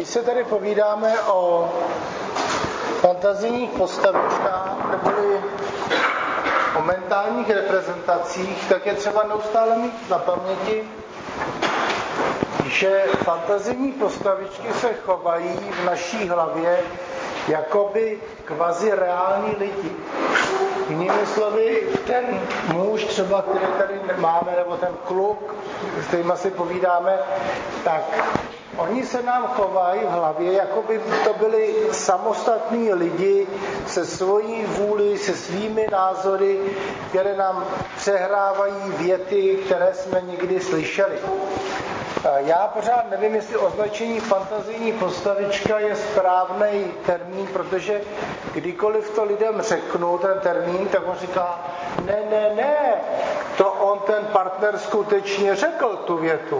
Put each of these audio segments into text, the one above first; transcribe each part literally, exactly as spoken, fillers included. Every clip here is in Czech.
Když se tady povídáme o fantazijních postavičkách neboli o mentálních reprezentacích, tak je třeba neustále mít na paměti, že fantazijní postavičky se chovají v naší hlavě jakoby kvazi reální lidi. Jinými slovy, ten muž třeba, který tady máme, nebo ten kluk, s kterým si povídáme, tak oni se nám chovají v hlavě, jako by to byli samostatní lidi se svojí vůli, se svými názory, které nám přehrávají věty, které jsme někdy slyšeli. Já pořád nevím, jestli označení fantazijní postavička je správný termín, protože kdykoliv to lidem řeknu, ten termín, tak on říká, ne, ne, ne, to on ten partner skutečně řekl tu větu.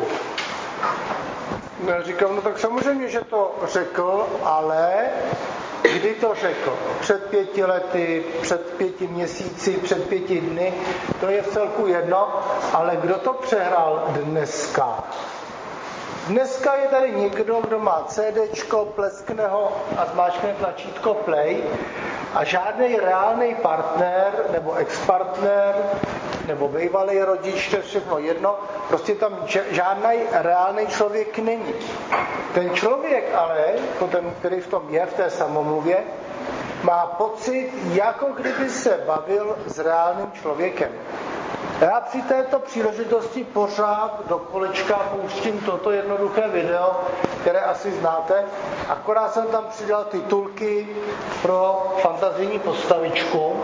Já říkám, no tak samozřejmě, že to řekl, ale kdy to řekl? Před pěti lety, před pěti měsíci, před pěti dny, to je vcelku jedno, ale kdo to přehrál dneska? Dneska je tady někdo, kdo má CDčko, pleskne ho a zmáčkne tlačítko play a žádný reálný partner nebo expartner nebo bývalý rodič, to je všechno jedno, prostě tam žádný reálný člověk není. Ten člověk ale, ten, který v tom je, v té samomluvě, má pocit, jako kdyby se bavil s reálným člověkem. Já při této příležitosti pořád do kolečka pouštím toto jednoduché video, které asi znáte, akorát jsem tam přidal titulky pro fantazijní postavičku.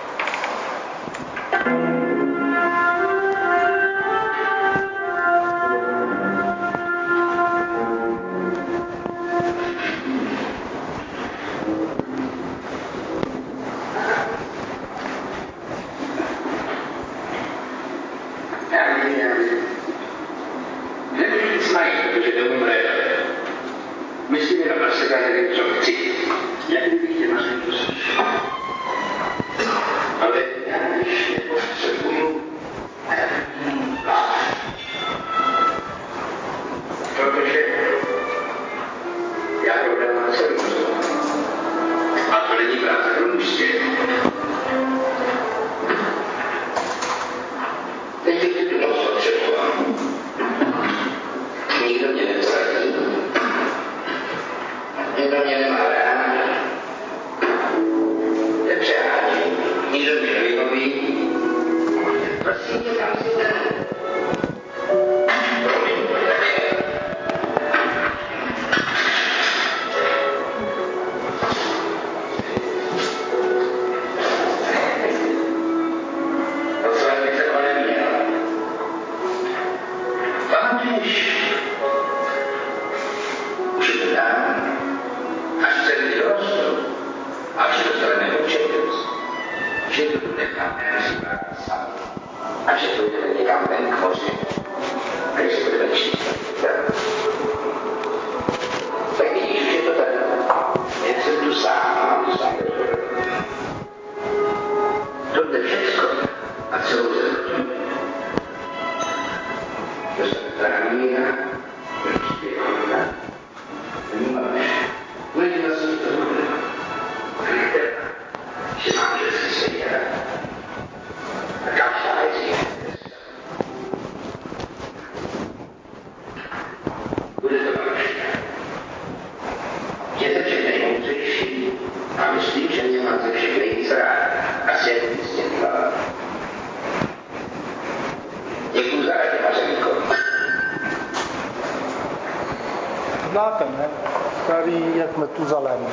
Znáte, ne? Starý jak Metuzalém.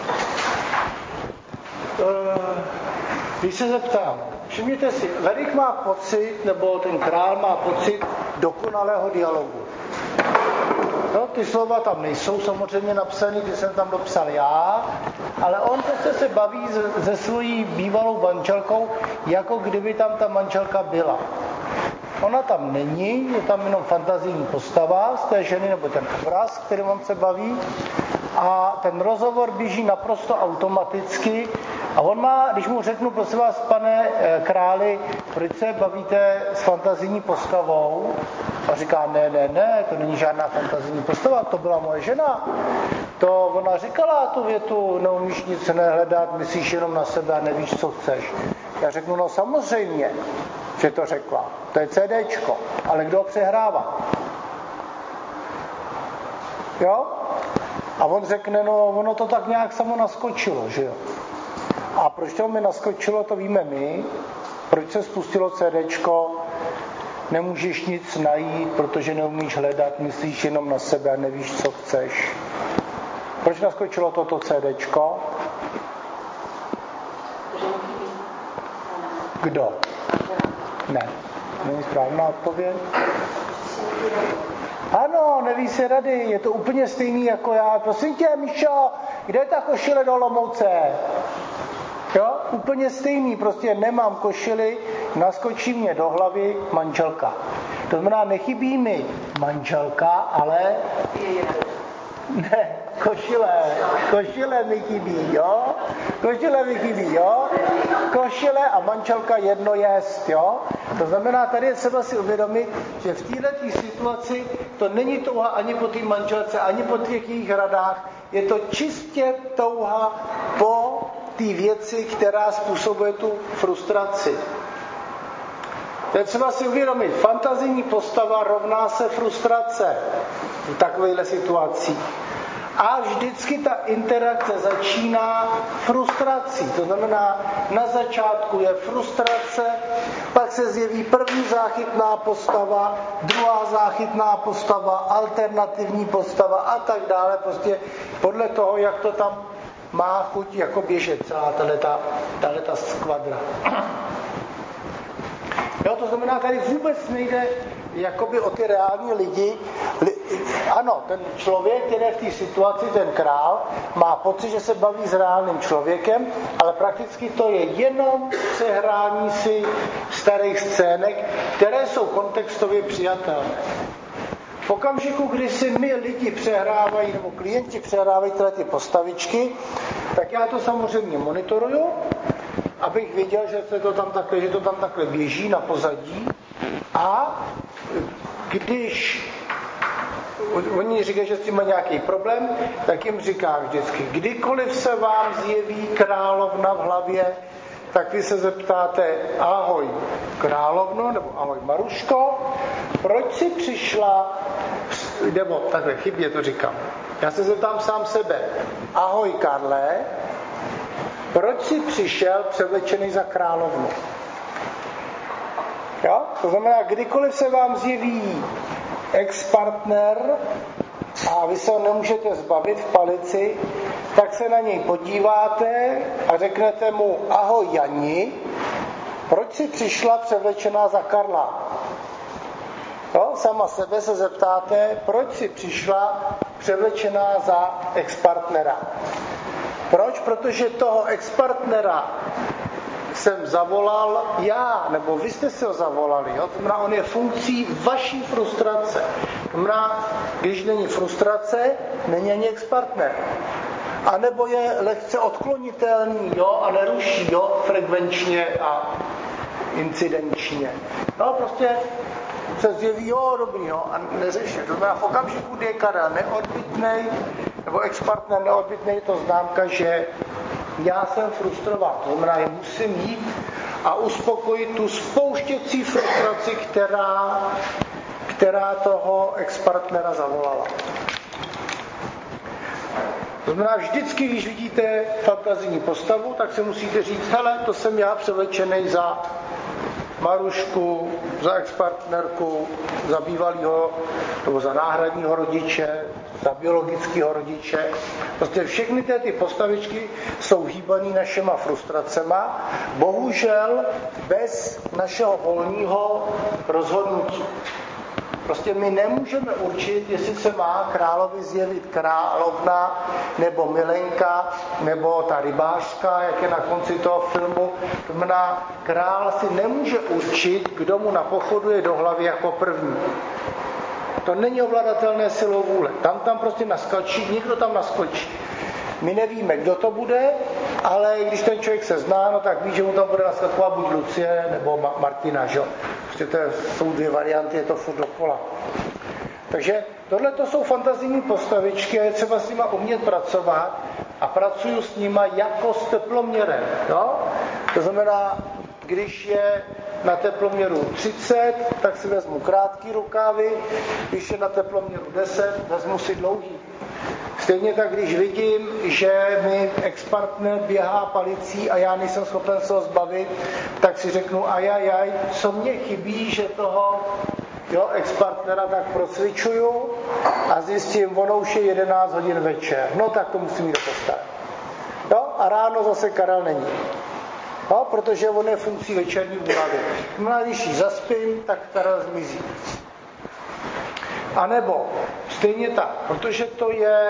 Když se zeptám, všimněte si, Lerik má pocit, nebo ten král má pocit dokonalého dialogu. No, ty slova tam nejsou samozřejmě napsané, ty jsem tam dopsal já, ale on prostě se baví se, se svojí bývalou manželkou, jako kdyby tam ta manželka byla. Ona tam není, je tam jenom fantazijní postava z té ženy, nebo ten obraz, kterým on se baví. A ten rozhovor běží naprosto automaticky. A on má, když mu řeknu, prosím vás, pane králi, proč se bavíte s fantazijní postavou, A říká, ne, ne, ne, to není žádná fantazijní postava, to byla moje žena. To ona říkala tu větu, neumíš nic nehledat, myslíš jenom na sebe a nevíš, co chceš. Já řeknu, no samozřejmě, že to řekla. To je CDčko, ale kdo přehrává? Jo? A on řekne, no ono to tak nějak samo naskočilo, že jo? A proč to mi naskočilo, to víme my. Proč se spustilo CDčko? Nemůžeš nic najít, protože neumíš hledat, myslíš jenom na sebe a nevíš, co chceš. Proč naskočilo toto CDčko? Kdo? Ne. Není správná odpověď? Ano, neví si rady, je to úplně stejný jako já. Prosím tě, Míšo, kde je ta košile do Olomouce? Jo, úplně stejný, prostě nemám košili, naskočí mě do hlavy manželka. To znamená, nechybí mi manželka, ale... Ne, košile, košile mi chybí, jo? Košile mi chybí, jo? Košile a manželka jedno jest, jo? To znamená, tady je třeba si uvědomit, že v této situaci to není touha ani po té manželce, ani po těch jejich radách, je to čistě touha po té věci, která způsobuje tu frustraci. To je třeba si uvědomit, fantazijní postava rovná se frustrace v takovéhle situaci. A vždycky ta interakce začíná frustrací. To znamená, na začátku je frustrace, pak se zjeví první záchytná postava, druhá záchytná postava, alternativní postava a tak dále. Prostě podle toho, jak to tam má chuť jako běžet celá tato skvadra. Jo, to znamená, tady vůbec nejde jakoby o ty reální lidi. Ano, ten člověk, který je v té situaci, ten král, má pocit, že se baví s reálným člověkem, ale prakticky to je jenom přehrání si starých scének, které jsou kontextově přijatelné. V okamžiku, kdy si my lidi přehrávají, nebo klienti přehrávají tyhle ty postavičky, tak já to samozřejmě monitoruju, abych věděl, že, se to tam takhle, že to tam takhle běží na pozadí. A když oni říkají, že s tím má nějaký problém, tak jim říkám vždycky, kdykoliv se vám zjeví královna v hlavě, tak vy se zeptáte, ahoj královno, nebo ahoj Maruško, proč jsi přišla, nebo takhle chybně to říkám, já se zeptám sám sebe, ahoj Karle, proč jsi přišel převlečený za královnu? Jo? To znamená, kdykoliv se vám zjeví ex-partner a vy se ho nemůžete zbavit v palici, tak se na něj podíváte a řeknete mu, ahoj Jani, proč jsi přišla převlečená za Karla? Jo? Sama sebe se zeptáte, proč jsi přišla převlečená za ex-partnera. Proč? Protože toho ex-partnera jsem zavolal já, nebo vy jste si ho zavolali. Jo? To znamená, on je funkcí vaší frustrace. To znamená, když není frustrace, není ani ex-partner. A nebo je lehce odklonitelný, jo, a neruší, jo, frekvenčně a incidenčně. No, prostě se zjeví, jo, dobrý, jo, a neřeší. To znamená, v okamžiku, kdy je Karel neodbytnej, nebo ex-partner neodbytnej, je to známka, že já jsem frustrován. To znamená, že musím jít a uspokojit tu spouštěcí frustraci, která, která toho ex-partnera zavolala. To znamená, vždycky, když vidíte fantazijní postavu, tak si musíte říct, hele, to jsem já převlečený za Marušku, za ex-partnerku, za bývalýho, nebo za náhradního rodiče, za biologického rodiče. Prostě všechny ty, ty postavičky jsou hýbaný našima frustracema, bohužel bez našeho volného rozhodnutí. Prostě my nemůžeme určit, jestli se má královi zjevit královna, nebo milenka, nebo ta rybářka, jak je na konci toho filmu. To znamená, král si nemůže určit, kdo mu napochoduje do hlavy jako první. To není ovladatelné silou vůle. Tam tam prostě naskočí, někdo tam naskočí. My nevíme, kdo to bude, ale když ten člověk se zná, no tak ví, že mu tam bude naskakovat buď Lucie nebo Ma- Martina, že jo. Prostě to jsou dvě varianty, je to furt dokola. Takže tohle to jsou fantazijní postavičky, je třeba s nima umět pracovat a pracuju s nima jako s teploměrem. Jo? To znamená, když je na teploměru třicet, tak si vezmu krátký rukávy, když je na teploměru deset, vezmu si dlouhý. Stejně tak, když vidím, že mi ex-partner běhá palicí a já nejsem schopen se ho zbavit, tak si řeknu ajajaj, co mě chybí, že toho jo, ex-partnera tak procvičuju a zjistím, ono už je jedenáct hodin večer. No tak to musím jít do postele. Jo? A ráno zase Karel není. Jo? Protože on je funkcí večerní únavy. No a když ji zaspím, tak Karel zmizí. A nebo stejně tak, protože to je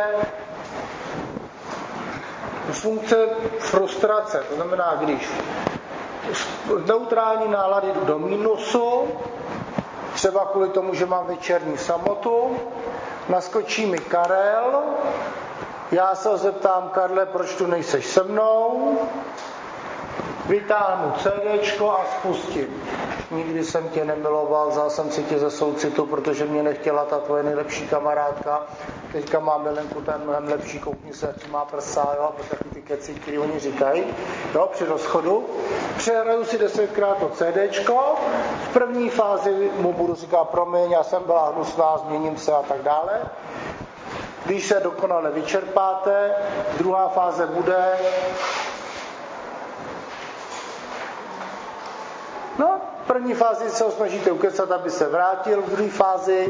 funkce frustrace. To znamená, když z neutrální nálady jdu do mínusu, třeba kvůli tomu, že mám večerní samotu, naskočí mi Karel, já se ho zeptám, Karle, proč tu nejseš se mnou, vytáhnu CDčko a spustím. Nikdy jsem tě nemiloval, vzal jsem si tě ze soucitu, protože mě nechtěla ta tvoje nejlepší kamarádka. Teďka má milenku, ten mnohem lepší, koukni se, jaký má prsa, jo, a taky ty keci, který oni říkají, jo, při rozchodu. Přehraju si desetkrát to CDčko, v první fázi mu budu říkat, promiň, já jsem byla hnusná, změním se a tak dále. Když se dokonale vyčerpáte, druhá fáze bude, no, v první fázi se ho snažíte ukecat, aby se vrátil, v druhé fázi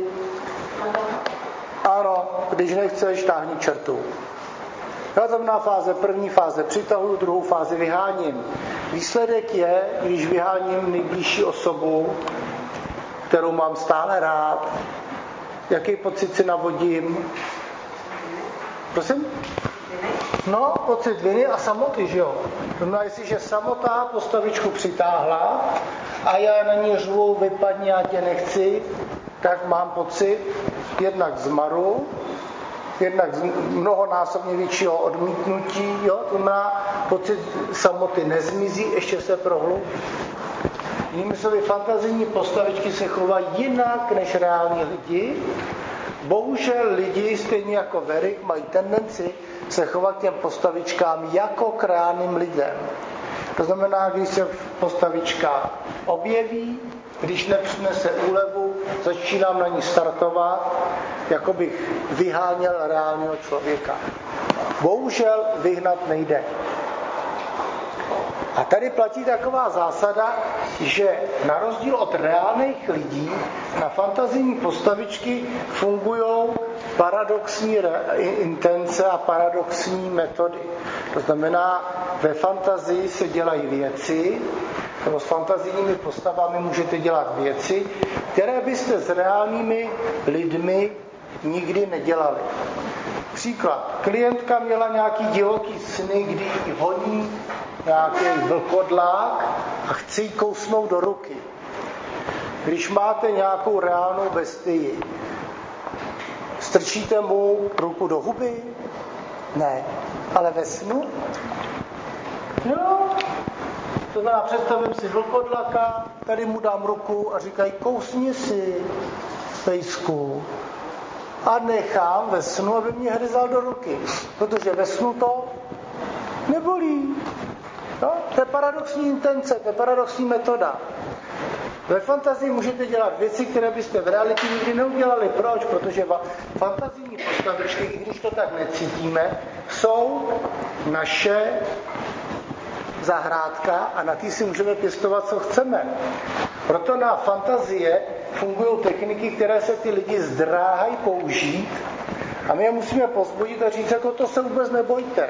ano, když nechceš, táhni čertu. Já znamená fáze, první fáze přitahuju, druhou fázi vyháním. Výsledek je, když vyháním nejbližší osobu, kterou mám stále rád, jaký pocit si navodím? Prosím? No, pocit viny a samoty, že jo? To znamená, jestliže samota postavičku přitáhla a já na ní řvu, vypadni, já tě nechci, tak mám pocit jednak zmaru, jednak z mnohonásobně většího odmítnutí, jo? To znamená, pocit samoty nezmizí, ještě se prohloubí. Jinými slovy, fantazijní postavičky se chovají jinak než reální lidi. Bohužel lidi, stejně jako Verik, mají tendenci se chovat těm postavičkám jako k reálným lidem. To znamená, když se postavička objeví, když nepřinese úlevu, začínám na ní startovat, jako bych vyháněl reálného člověka. Bohužel vyhnat nejde. A tady platí taková zásada, že na rozdíl od reálných lidí na fantazijní postavičky fungují paradoxní intence a paradoxní metody. To znamená, ve fantazii se dělají věci, nebo s fantazijními postavami můžete dělat věci, které byste s reálnými lidmi nikdy nedělali. Příklad. Klientka měla nějaký divoký sny, kdy ji honí nějaký vlkodlák a chce jí kousnout do ruky. Když máte nějakou reálnou bestii, strčíte mu ruku do huby? Ne. Ale ve snu? Jo. To znamená, představím si vlkodlaka, tady mu dám ruku a říkají, kousni si, pejsku. A nechám ve snu, aby mě hryzal do ruky. Protože ve snu to nebolí. No, to je paradoxní intence, to je paradoxní metoda. Ve fantazii můžete dělat věci, které byste v realitě nikdy neudělali. Proč? Protože fantazijní postavičky, i když to tak necítíme, jsou naše zahrádka a na té si můžeme pěstovat, co chceme. Proto na fantazie fungují techniky, které se ty lidi zdráhají použít a my je musíme povzbudit a říct, jako to se vůbec nebojte.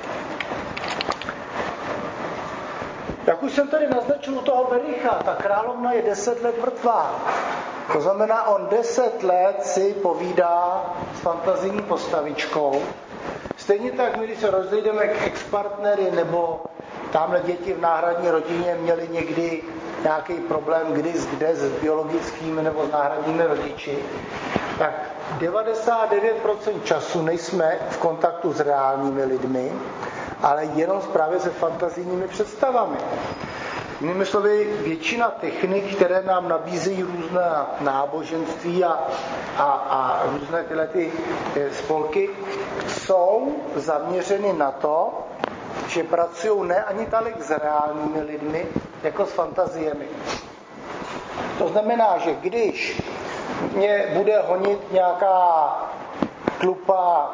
Jak už jsem tady naznačil u toho Vericha, ta královna je deset let mrtvá. To znamená, on deset let si povídá s fantazijní postavičkou. Stejně tak, my, když se rozejdeme k ex-partnery nebo tamhle děti v náhradní rodině měli někdy nějaký problém, kdy, kde s biologickými nebo s náhradními rodiči, tak devadesát devět procent času nejsme v kontaktu s reálními lidmi ale jenom právě se fantazijními představami. Jinými slovy, většina technik, které nám nabízejí různé náboženství a, a, a různé tyhle ty spolky, jsou zaměřeny na to, že pracují ne ani tolik s reálnými lidmi, jako s fantaziemi. To znamená, že když mě bude honit nějaká tlupa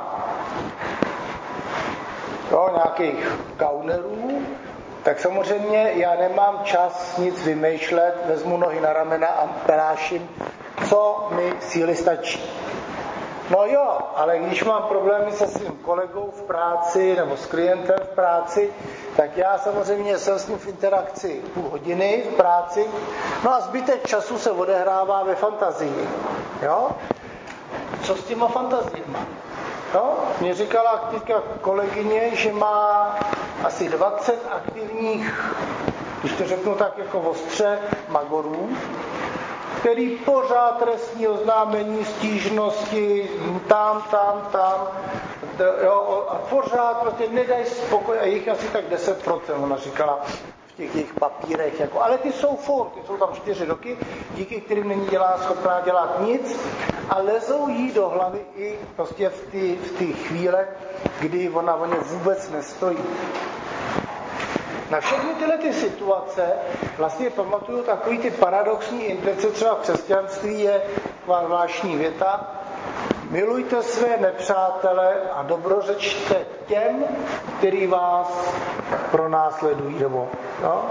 jo, nějakých gaunerů, tak samozřejmě já nemám čas nic vymýšlet, vezmu nohy na ramena a peláším, co mi síly stačí. No jo, ale když mám problémy se svým kolegou v práci nebo s klientem v práci, tak já samozřejmě jsem s ním v interakci půl hodiny v práci, no a zbytek času se odehrává ve fantazii. Jo? Co s těma fantaziemi? No, mě říkala teďka kolegyně, že má asi dvacet aktivních, když to řeknu tak jako ostře, magorů, který pořád trestní oznámení, stížnosti, tam, tam, tam, jo, a pořád prostě nedají spokoj, a jich asi tak deset procent, ona říkala, v těch jejich papírech, jako, ale ty jsou furt, ty jsou tam čtyři roky, díky kterým není dělá, schopná dělat nic a lezou jí do hlavy i prostě v ty, v ty chvíle, kdy ona o ně vůbec nestojí. Na všechny tyhle ty situace vlastně pamatuju takový ty paradoxní implikace, třeba v křesťanství je zvláštní věta: milujte své nepřátele a dobrořečte těm, kteří vás pronásledují. Nebo, no?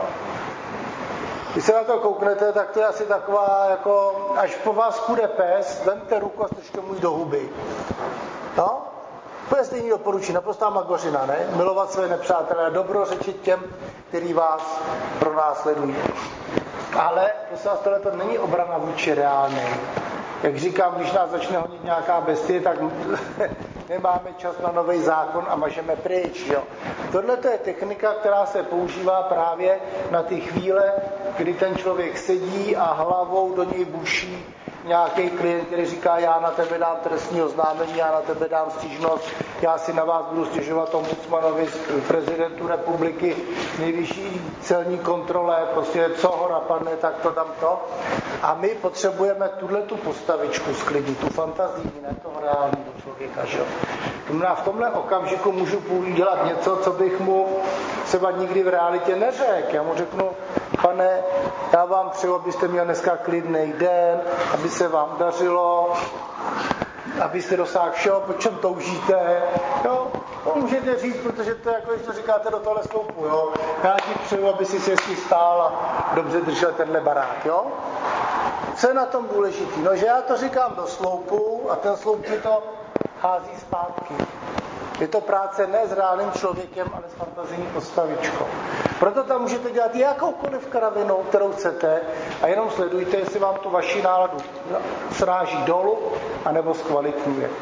Když se na to kouknete, tak to je asi taková, jako, až po vás půjde pes, vemte ruku a strčte mu do huby. No? To je stejný doporučení, naprostá magořina, ne? Milovat své nepřátele a dobrořečit těm, kteří vás pronásledují. Ale prosím vás, tohle to není obrana vůči reálné. Jak říkám, když nás začne honit nějaká bestie, tak nemáme čas na nový zákon a mažeme pryč. Jo. Tohle je technika, která se používá právě na ty chvíle, kdy ten člověk sedí a hlavou do něj buší nějaký klient, který říká, já na tebe dám trestní oznámení, já na tebe dám stížnost, já si na vás budu stěžovat ombudsmanovi, prezidentu republiky, nejvyšší celní kontrole, prostě co ho napadne, tak to dám to. A my potřebujeme tuhletu postavičku sklidnit, tu fantazii, ne toho reálného člověka. Že? V tomhle okamžiku můžu dělat něco, co bych mu třeba nikdy v realitě neřekl. Já mu řeknu, pane, já vám přeju, abyste měl dneska klidný den, aby se vám dařilo, abyste dosáhli všeho, po čem toužíte. Jo? To můžete říct, protože to je jako, když to říkáte do tohle sloupu. Jo? Já ti přeju, aby si se hezky stál a dobře držel tenhle barák. Jo? Co je na tom důležitý? No, že já to říkám do sloupu a ten sloup mi to hází zpátky. Je to práce ne s reálným člověkem, ale s fantazijní postavičkou. Proto tam můžete dělat jakoukoliv kravinu, kterou chcete, a jenom sledujte, jestli vám tu vaši náladu sráží dolů, anebo zkvalitňuje.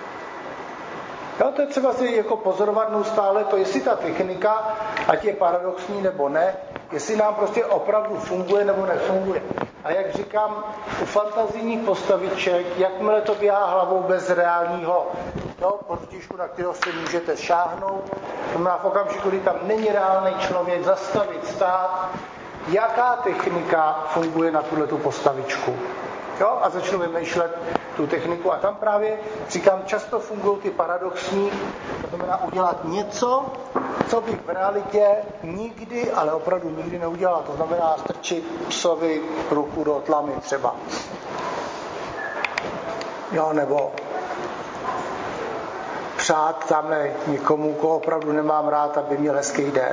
Jo, to je třeba si jako pozorovat neustále to, jestli ta technika, ať je paradoxní nebo ne, jestli nám prostě opravdu funguje nebo nefunguje. A jak říkám, u fantazijních postaviček, jakmile to běhá hlavou bez reálního protižku, na kterého si můžete šáhnout, to znamená v okamžiku, kdy tam není reálný člověk, zastavit, stát, jaká technika funguje na tuhletu postavičku. Jo? A začnu vymýšlet tu techniku. A tam právě, říkám, často fungují ty paradoxní, to znamená udělat něco, co bych v realitě nikdy, ale opravdu nikdy neudělal. To znamená strčit psovi ruku do tlamy třeba. Jo, nebo přát tamhle někomu, koho opravdu nemám rád, aby měl hezký den.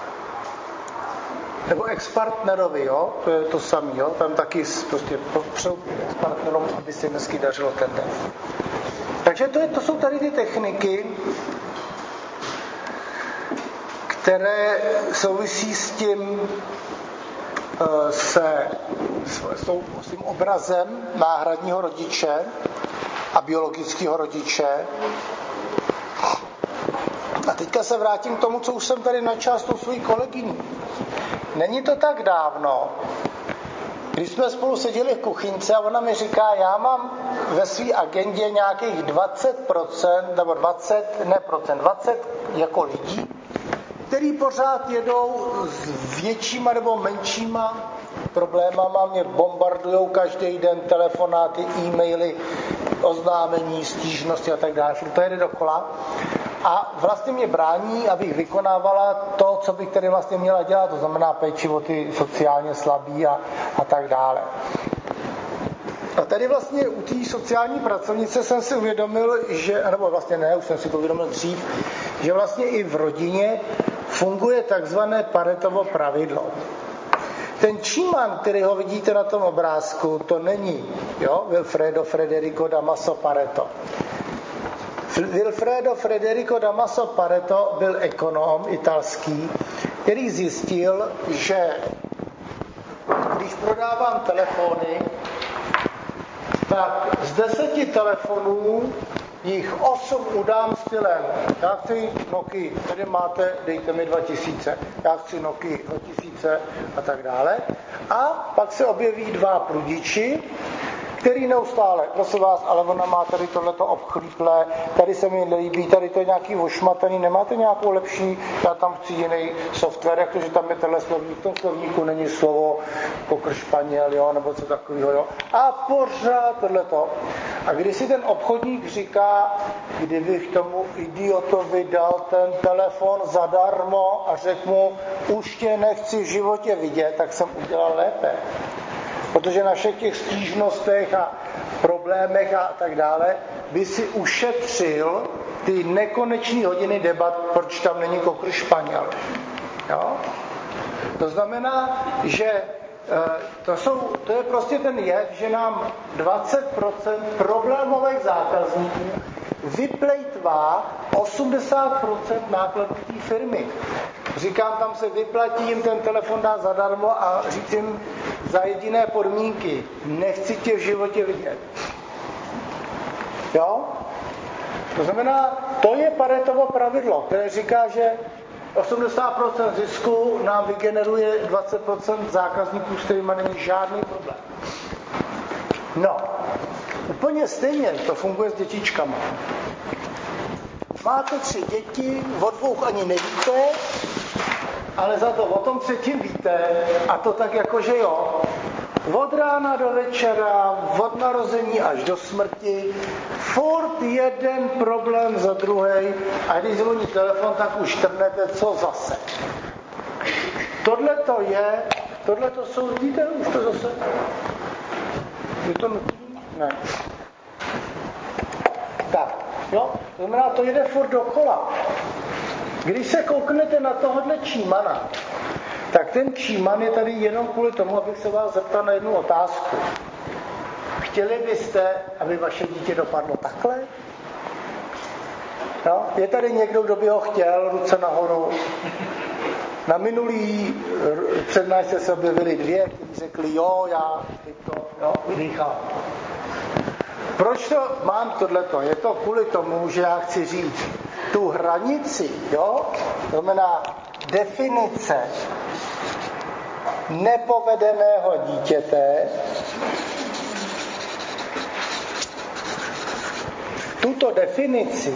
Nebo ex-partnerovi, jo, to je to samý, jo, tam taky prostě popřel ex-partnerům, aby si dnesky dařilo ten den. Takže to, je, to jsou tady ty techniky, které souvisí s tím, se, s, s tím obrazem náhradního rodiče a biologického rodiče. A teďka se vrátím k tomu, co už jsem tady načal s tou svojí kolegyní. Není to tak dávno, když jsme spolu seděli v kuchyňce a ona mi říká, já mám ve své agendě nějakých dvacet procent, nebo dvacet, ne procent, dvacet jako lidí, který pořád jedou s většíma nebo menšíma problémama, mě bombardujou každý den telefonáty, e-maily, oznámení, stížnosti a tak dále. To jede dokola. A vlastně mě brání, abych vykonávala to, co bych tady vlastně měla dělat, to znamená péči o ty sociálně slabí a, a tak dále. A tady vlastně u té sociální pracovnice jsem si uvědomil, že, nebo vlastně ne, už jsem si to uvědomil dřív, že vlastně i v rodině funguje takzvané Paretovo pravidlo. Ten Číman, který ho vidíte na tom obrázku, to není, jo, Wilfredo Federico Damaso Pareto. Wilfredo Federico Damaso Pareto byl ekonom italský, který zjistil, že když prodávám telefony, tak z deseti telefonů jich osm udám stylem. Já chci Nokia, tady máte, dejte mi dva tisíce. Já chci Nokia dva tisíce a tak dále. A pak se objeví dva prudiči, který neustále, prosím vás, ale ona má tady tohleto obchlíplé, tady se mi nelíbí, tady to je nějaký ošmataný, nemáte nějakou lepší, já tam chci jiný software, jakože tam je tenhle slovník, v tom slovníku není slovo kokr španěl, jo, nebo co takového, jo. A pořád tohleto. A když si ten obchodník říká, kdybych tomu idiotovi dal ten telefon zadarmo a řekl mu, už tě nechci v životě vidět, tak jsem udělal lépe. Protože na všech těch stížnostech a problémech a tak dále by si ušetřil ty nekonečné hodiny debat, proč tam není kokr španěl. Jo? To znamená, že to, jsou, to je prostě ten jev, že nám dvacet procent problémových zákazníků vyplejtvá osmdesát procent nákladů té firmy. Říkám, tam se vyplatí jim ten telefon dát zadarmo a říct jim za jediné podmínky. Nechci tě v životě vidět. Jo? To znamená, to je Paretovo pravidlo, které říká, že osmdesát procent zisku nám vygeneruje dvacet procent zákazníků, s kterými není žádný problém. No, úplně stejně to funguje s dětičkama. Máte tři děti, o dvou ani nevíte, ale za to o tom třetím víte, a to tak jako, že jo, od rána do večera, od narození až do smrti, furt jeden problém za druhej, a když zvoní telefon, tak už trhnete, co zase. Tohle to je, tohle to jsou, vidíte, už to zase, je to nutný? Ne. Tak, jo, to znamená, to jede furt dokola. Když se kouknete na tohohle Čímana, tak ten Číman je tady jenom kvůli tomu, abych se vás zeptal na jednu otázku. Chtěli byste, aby vaše dítě dopadlo takhle? No, je tady někdo, kdo by ho chtěl, ruce nahoru? Na minulý přednášce se objevili dvě, kteří řekli, jo, já teď to, jo, vydýchám. Proč to mám tohleto? Je to kvůli tomu, že já chci říct, tu hranici, jo, to znamená definice nepovedeného dítěte, tuto definici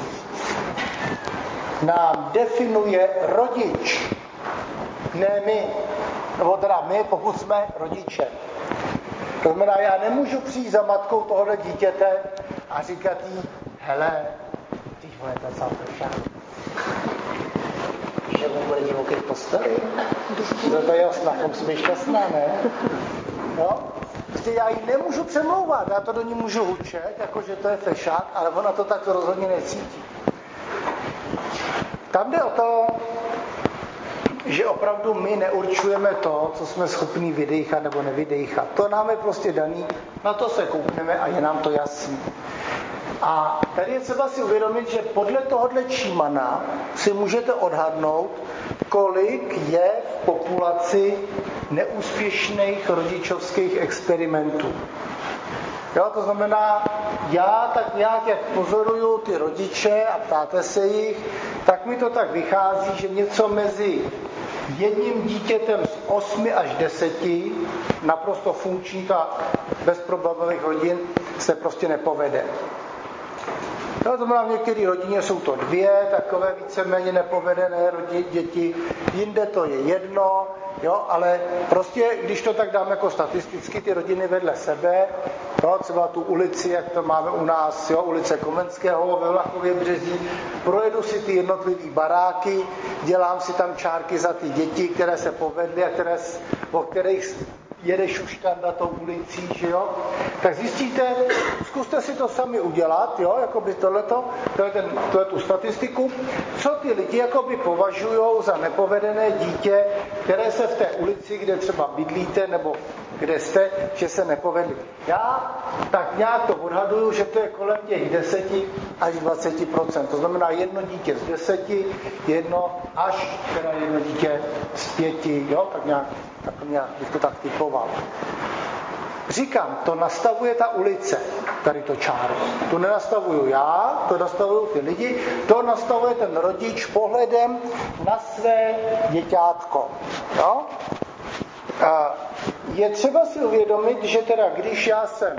nám definuje rodič, ne my, nebo teda my, pokud jsme rodiče. To znamená, já nemůžu přijít za matkou tohohle dítěte a říkat jí, hele, ty vole, to sám pršák. Že mu bude divoký posteli? No to je jasná, kom jsme šťastná, ne? No? Prostě já ji nemůžu přemlouvat, já to do ní můžu hučet, jakože to je fešák, ale ona to tak rozhodně necítí. Tam jde o to, že opravdu my neurčujeme to, co jsme schopni vydejchat nebo nevydejchat. To nám je prostě daný, na to se koukneme a je nám to jasný. A tady je třeba si uvědomit, že podle tohohle Čímana si můžete odhadnout, kolik je v populaci neúspěšných rodičovských experimentů. Jo, to znamená, já tak nějak, jak pozoruju ty rodiče a ptáte se jich, tak mi to tak vychází, že něco mezi jedním dítětem z osmi až deseti naprosto funkčních a bezproblémových rodin se prostě nepovede. No, to znamená, v některé rodině jsou to dvě, takové víceméně nepovedené rodi, děti, jinde to je jedno, jo, ale prostě, když to tak dáme jako statisticky, ty rodiny vedle sebe, jo, třeba tu ulici, jak to máme u nás, jo, ulice Komenského ve Vlachově Březí, projedu si ty jednotlivé baráky, dělám si tam čárky za ty děti, které se povedly a které, o kterých jede šuškanda tou ulicí, že jo, tak zjistíte, zkuste si to sami udělat, jo, jakoby tohleto, to je, ten, to je tu statistiku, co ty lidi jakoby považujou za nepovedené dítě, které se v té ulici, kde třeba bydlíte, nebo kde jste, že se nepovedli. Já tak nějak to odhaduju, že to je kolem těch deseti až dvaceti procent. To znamená jedno dítě z deseti, jedno až teda jedno dítě z pěti, jo, tak nějak, tak nějak bych to tak typoval. Říkám, to nastavuje ta ulice, tady to čáro. To nenastavuju já, to nastavují ty lidi, to nastavuje ten rodič pohledem na své děťátko. Jo? A je třeba si uvědomit, že teda když já jsem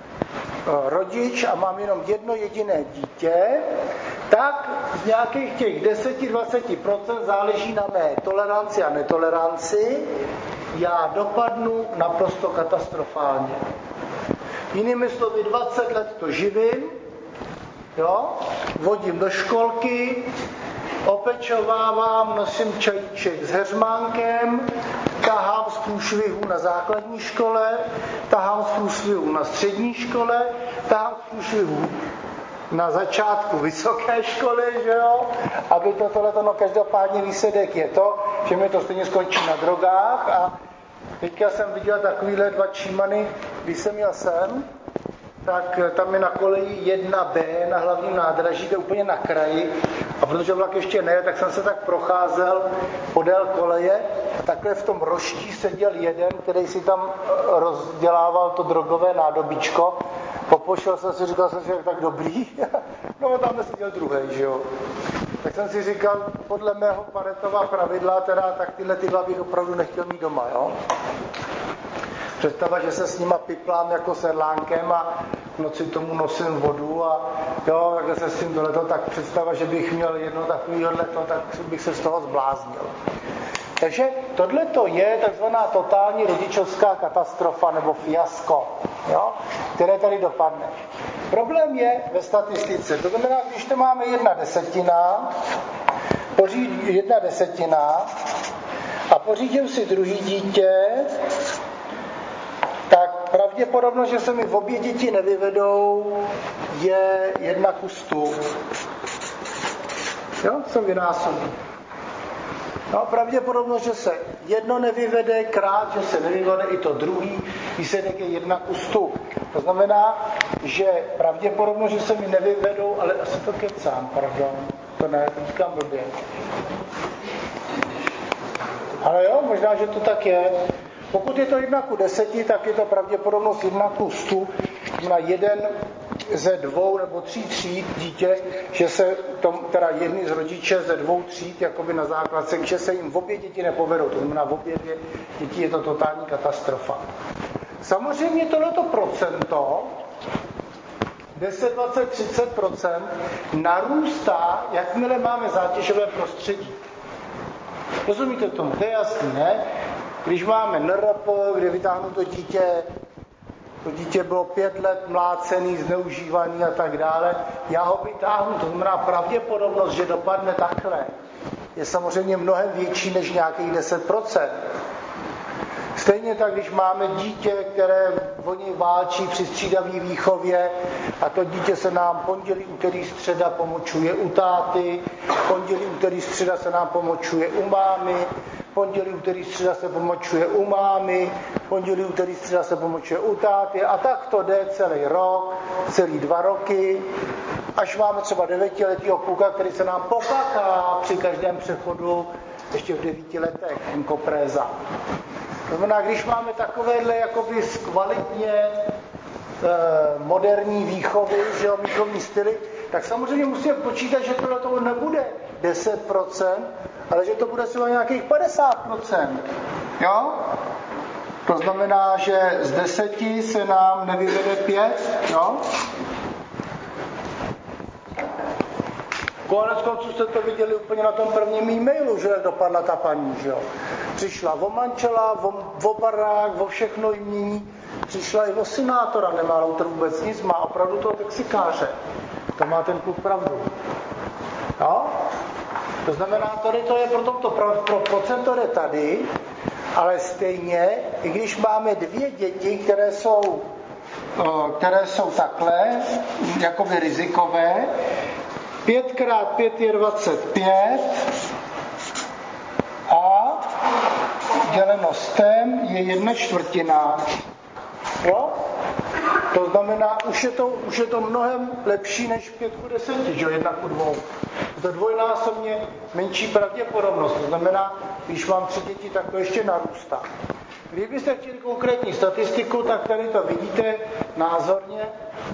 rodič a mám jenom jedno jediné dítě, tak z nějakých těch deset až dvacet procent záleží na mé toleranci a netoleranci, já dopadnu naprosto katastrofálně. Jinými slovy, dvacet let to živím, jo, vodím do školky, opečovávám, nosím čajíček s heřmánkem, tahám z průšvihu na základní škole, tahám z průšvihu na střední škole, tahám z průšvihu na začátku vysoké školy, že jo, aby to tohleto, no každopádně výsledek je to, že mi to stejně skončí na drogách a teďka jsem viděl takovýhle dva čímany, když jsem jel sem, tak tam je na koleji jedna bé na hlavním nádraží, to je úplně na kraji. A protože vlak ještě ne, tak jsem se tak procházel podél koleje a takhle v tom roští seděl jeden, který si tam rozdělával to drogové nádobíčko. Popošel jsem si, říkal jsem si, jak tak dobrý. No tam seděl druhej, že jo. Tak jsem si říkal, podle mého Paretova pravidla, teda, tak tyhle ty dva bych opravdu nechtěl mít doma, jo. Představa, že se s nima piplám jako sedlánkem a v noci tomu nosím vodu a jo, takhle se s tím tohleto, tak představa, že bych měl jedno takovýhleto, tak bych se z toho zbláznil. Takže tohleto je takzvaná totální rodičovská katastrofa nebo fiasko, jo, které tady dopadne. Problém je ve statistice. To znamená, když to máme jedna desetina, poříd, jedna desetina a pořídím si druhý dítě, tak pravděpodobnost, že se mi v obě děti nevyvedou, je jedna ku stu. Jo, jsem vynásobný. No, pravděpodobnost, že se jedno nevyvede, krát, že se nevyvede i to druhý, výsledek je jedna ku stu. To znamená, že pravděpodobnost, že se mi nevyvedou, ale asi to kecám, pardon, to ne, to říkám blbě. Ale jo, možná, že to tak je. Pokud je to jedna ku deseti, tak je to pravděpodobnost jedna ku stu, na jeden ze dvou nebo tří tříd dítě, že se tom, teda jedni z rodiče ze dvou tříd, jakoby na základce, že se jim v obě děti nepovedou. To znamená, v obě děti je to totální katastrofa. Samozřejmě tohleto procento, deset, dvacet, třicet procent, narůstá, jakmile máme zátěžové prostředí. Rozumíte tomu? To je jasný, ne? Když máme en er pé, kde vytáhnu to dítě, to dítě bylo pět let mlácený, zneužívaný a tak dále, já ho vytáhnu, to znamená pravděpodobnost, že dopadne takhle, je samozřejmě mnohem větší než nějakých deset procent. Stejně tak, když máme dítě, které o něj válčí při střídavé výchově a to dítě se nám pondělí, úterý, středa pomočuje u táty, pondělí, úterý, středa se nám pomočuje u mámy, pondělí, úterý, středa se pomočuje u mámy, pondělí, úterý, středa se pomočuje u táty a tak to jde celý rok, celý dva roky, až máme třeba devětiletýho kluka, který se nám pokaká při každém přechodu ještě v devíti letech, inkopréza. To znamená, když máme takovéhle jakoby kvalitně e, moderní výchovy, že jo, výchovní styly, tak samozřejmě musíme počítat, že tohle toho nebude deset procent, ale že to bude třeba nějakých padesát procent. Jo? To znamená, že z deseti se nám nevyvede pět, jo? Konec konců jste to viděli úplně na tom prvním e-mailu, že jak dopadla ta paní, že jo. Přišla o manžela, o, o barák, o všechno jim mění. Přišla i o senátora, nemá autor vůbec nic, má opravdu toho taxikáře. To má ten kluk pravdu. No? To znamená, tady to je pro tomto pro, pro procento je tady, ale stejně, i když máme dvě děti, které jsou, které jsou takhle, jakoby rizikové, pět krát pět je dvacet pět a děleno stem je jedna čtvrtina. Jo? To znamená, už je to, už je to mnohem lepší než pět ku deseti, že jo, jedna ku dvou. To je dvojnásobně menší pravděpodobnost. To znamená, když mám tři děti, tak to ještě narůstá. Kdybyste chtěli konkrétní statistiku, tak tady to vidíte názorně.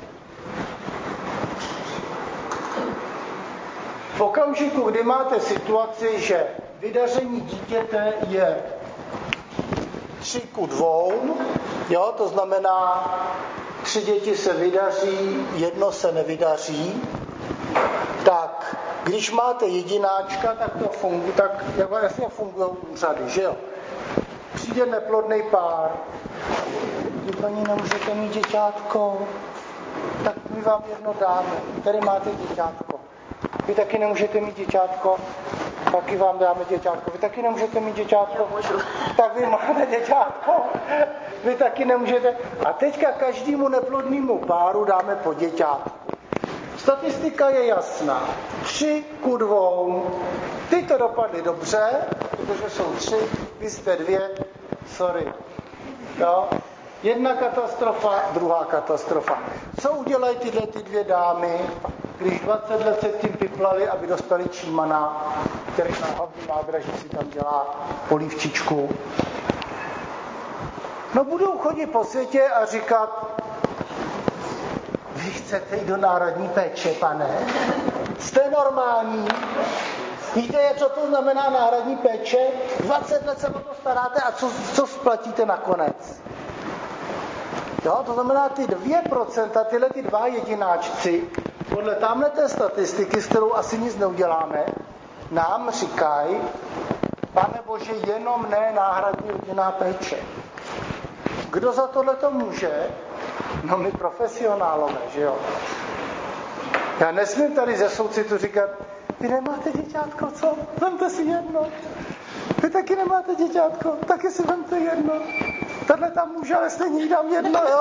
V okamžiku, kdy máte situaci, že vydaření dítěte je tři ku dvou, jo, to znamená, tři děti se vydaří, jedno se nevydaří, tak když máte jedináčka, tak to funguje, tak jasně fungují úřady, že jo. Přijde neplodný pár, vy paní nemůžete mít děťátko, tak my vám jedno dáme, tady máte děťátko. Vy taky nemůžete mít děťátko, taky vám dáme děťátko. Vy taky nemůžete mít děťátko, tak vy máte děťátko. Vy taky nemůžete. A teďka každému neplodnému páru dáme po děťátku. Statistika je jasná. Tři ku dvou. Ty to dopadly dobře, protože jsou tři, vy jste dvě, sorry. Jo? Jedna katastrofa, druhá katastrofa. Co udělají tyhle ty dvě dámy, když dvacet let se tím vyplali, aby dostali čímana, který na hlavní nádraží si tam dělá polívčičku? No budou chodit po světě a říkat, vy chcete jít do národní péče, pane? Jste normální? Víte, co to znamená národní péče? dvacet let se o to staráte a co, co splatíte nakonec? Jo, to znamená, ty dvě procenta, tyhle ty dva jedináčci, podle tamhleté statistiky, s kterou asi nic neuděláme, nám říkají, Pane Bože, jenom ne náhradní rodinná péče. Kdo za tohleto může? No my profesionálové, že jo? Já nesmím tady ze soucitu říkat, vy nemáte děťátko, co? Vemte si jedno. Vy taky nemáte děťátko, taky si vemte jedno. Tohle tam může, ale stejně jí dám jedno, jo?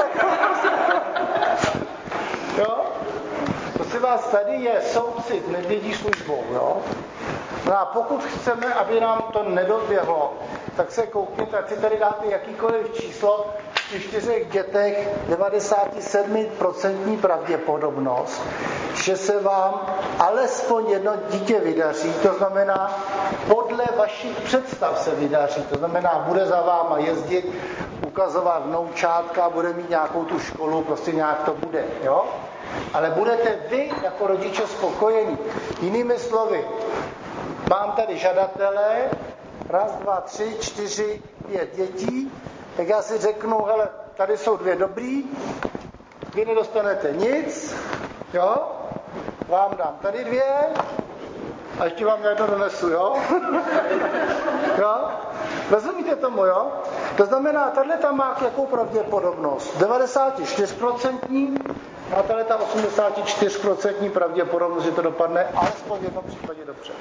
Jo? Prosím vás, tady je soucit medvědí službou, jo? No a pokud chceme, aby nám to nedoběhlo, tak se koukněte, ať si tady dáte jakýkoliv číslo, v těch čtyřech dětech devadesát sedm procent pravděpodobnost, že se vám alespoň jedno dítě vydaří, to znamená, podle vašich představ se vydaří, to znamená, bude za váma jezdit, ukazovat vnoučátka, bude mít nějakou tu školu, prostě nějak to bude, jo? Ale budete vy jako rodiče spokojení. Jinými slovy, mám tady žadatele, raz, dva, tři, čtyři, pět dětí, tak já si řeknu, hele, tady jsou dvě dobrý, vy nedostanete nic, jo, vám dám tady dvě a ještě vám jedno donesu, jo. Jo, rozumíte tomu, jo? To znamená, tahle tam má jakou pravděpodobnost? devadesát čtyři procent a tahle ta osmdesát čtyři procent pravděpodobnost, že to dopadne alespoň v jednom případě dobře.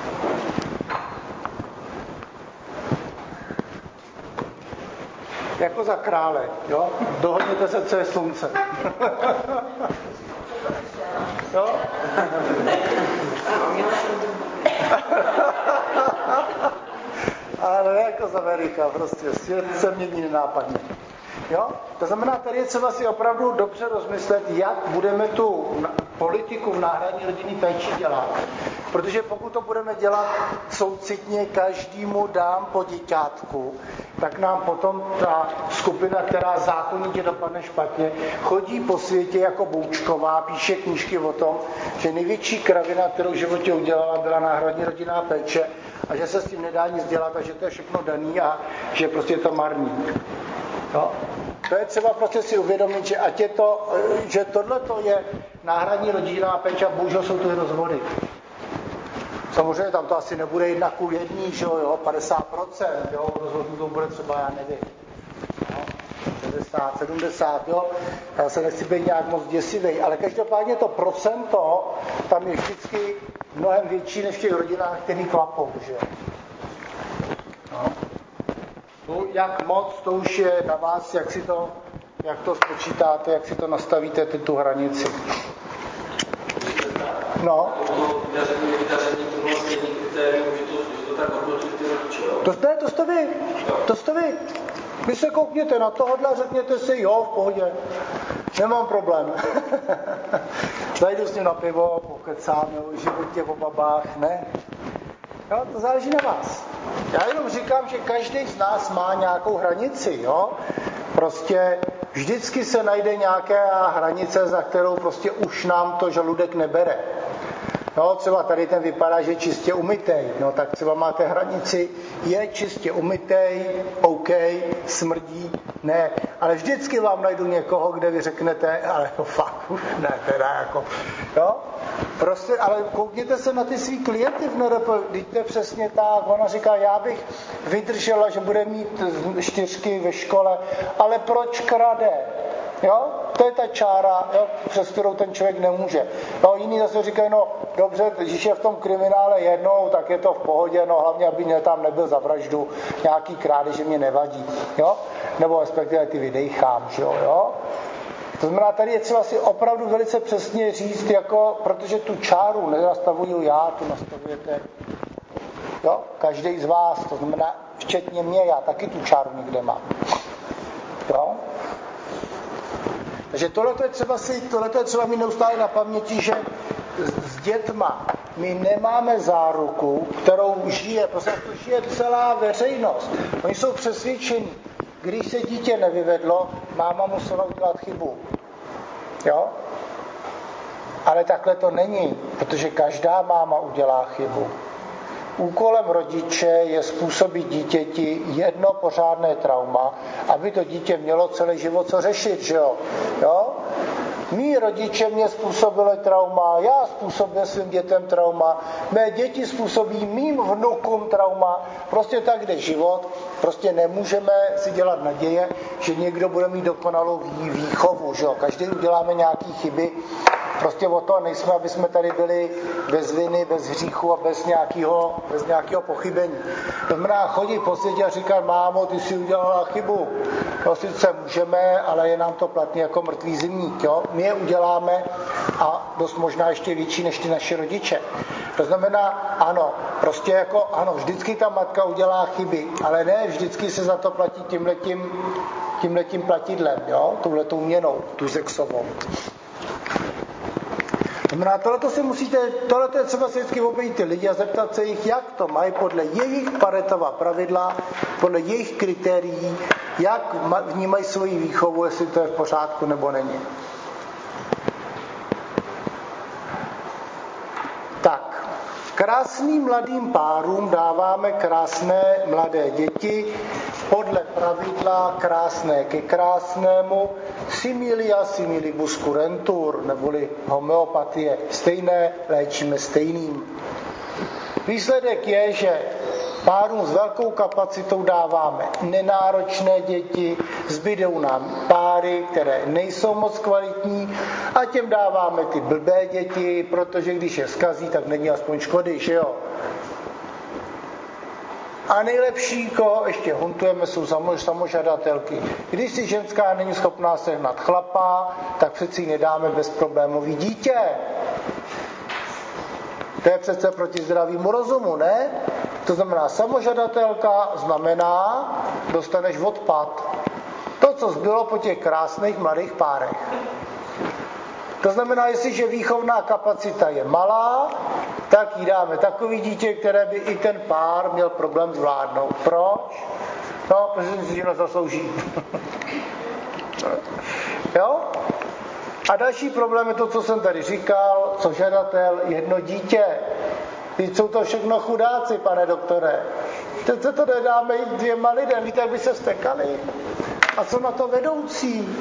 Jako za krále, jo? Dohodněte se, co je slunce. Jo? Ale ne jako z Amerika, prostě svět se mění nenápadně. Jo? To znamená, tady je třeba si opravdu dobře rozmyslet, jak budeme tu politiku v náhradní rodinné péči dělat. Protože pokud to budeme dělat soucitně, každému dám po děťátku, tak nám potom ta skupina, která zákonitě dopadne špatně, chodí po světě jako Boučková, píše knížky o tom, že největší kravina, kterou v životě udělala, byla náhradní rodinná péče a že se s tím nedá nic dělat a že to je všechno daný a že prostě je to marný. Jo? To je třeba prostě si uvědomit, že ať je to, že tohleto je náhradní rodinná péče a bohužel jsou to rozvody. Samozřejmě tam to asi nebude jedna ku jedný, že jo, padesát procent, jo, rozhodů to bude třeba, já nevím, no, šedesát, sedmdesát, jo, já se nechci být nějak moc děsivej, ale každopádně to procento tam je vždycky mnohem větší než v těch rodinách, který klapou, že jo. No. No, jak moc, to už je na vás, jak si to, jak to spočítáte, jak si to nastavíte, ty, tu hranici. No. To, ne, to jste vy. To jste vy. Vy se koukněte na tohle a řekněte si, jo, v pohodě. Nemám problém. Zajdu s ním na pivo, pokecám, o životě, o babách, ne. Jo, to záleží na vás. Já jenom říkám, že každý z nás má nějakou hranici, jo. Prostě vždycky se najde nějaká hranice, za kterou prostě už nám to žaludek nebere. No, třeba tady ten vypadá, že je čistě umytej. No, tak třeba máte hranici, je čistě umytej, OK, smrdí, ne. Ale vždycky vám najdu někoho, kde vy řeknete, ale to fakt už ne, teda jako, jo. Prostě, ale koukněte se na ty svý klienty v N R P, vidíte přesně tak, ona říká, já bych vydržela, že bude mít čtyřky ve škole, ale proč krade? Jo? To je ta čára, jo? Přes kterou ten člověk nemůže. No, jiní zase říkají, no dobře, když je v tom kriminále jednou, tak je to v pohodě, no hlavně, aby mě tam nebyl za vraždu, nějaký krádeže mě nevadí, jo? Nebo respektive ty vydejchám, že jo, jo? To znamená, tady je třeba si opravdu velice přesně říct, jako, protože tu čáru nenastavuju já, tu nastavujete, jo? Každý z vás, to znamená, včetně mě, já taky tu čáru někde mám, jo? Takže tohle je třeba si, tohle je třeba mi neustále na paměti, že s dětma my nemáme záruku, kterou žije, prostě to žije celá veřejnost. Oni jsou přesvědčeni, když se dítě nevyvedlo, máma musela udělat chybu. Jo? Ale takhle to není, protože každá máma udělá chybu. Úkolem rodiče je způsobit dítěti jedno pořádné trauma, aby to dítě mělo celý život co řešit, že jo? Jo? Mí rodiče mě způsobili trauma, já způsobil svým dětem trauma, mé děti způsobí mým vnukům trauma, prostě tak jde život, prostě nemůžeme si dělat naděje, že někdo bude mít dokonalou výchovu, že jo? Každý uděláme nějaký chyby, prostě o to nejsme, aby jsme tady byli bez viny, bez hříchu a bez nějakého, bez nějakého pochybení. To znamená chodit po světě a říkat, mámo, ty jsi udělala chybu. No sice můžeme, ale je nám to platný jako mrtvý zimník, jo? My je uděláme a dost možná ještě větší než ty naše rodiče. To znamená, ano, prostě jako, ano, vždycky ta matka udělá chyby, ale ne vždycky se za to platí tímhletím, tímhletím platidlem, jo? Touhletou měnou, tu sexovou. Znamená, tohleto si musíte, tohleto je třeba si vždycky obejít ty lidi a zeptat se jich, jak to mají podle jejich Paretova pravidla, podle jejich kritérií, jak vnímají svoji výchovu, jestli to je v pořádku nebo není. Tak, krásným mladým párům dáváme krásné mladé děti, podle pravidla krásné ke krásnému, similia similibus curentur, neboli homeopatie, stejné léčíme stejným. Výsledek je, že párům s velkou kapacitou dáváme nenáročné děti, zbydou nám páry, které nejsou moc kvalitní a těm dáváme ty blbé děti, protože když je zkazí, tak není aspoň škody, že jo? A nejlepší, koho ještě huntujeme, jsou samožadatelky. Když si ženská není schopná sehnat chlapa, tak přeci nedáme bezproblémový dítě. To je přece proti zdravému rozumu, ne? To znamená, samožadatelka znamená, dostaneš odpad. To, co zbylo po těch krásných mladých párech. To znamená, jestliže výchovná kapacita je malá, tak jí dáme takový dítě, které by i ten pár měl problém zvládnout. Proč? No, protože si to zaslouží. Jo? A další problém je to, co jsem tady říkal, co žadatel, jedno dítě. Teď jsou to všechno chudáci, pane doktore. Teď se to nedáme jít dvěma lidem, víte, jak by se stekali. A co na to vedoucí?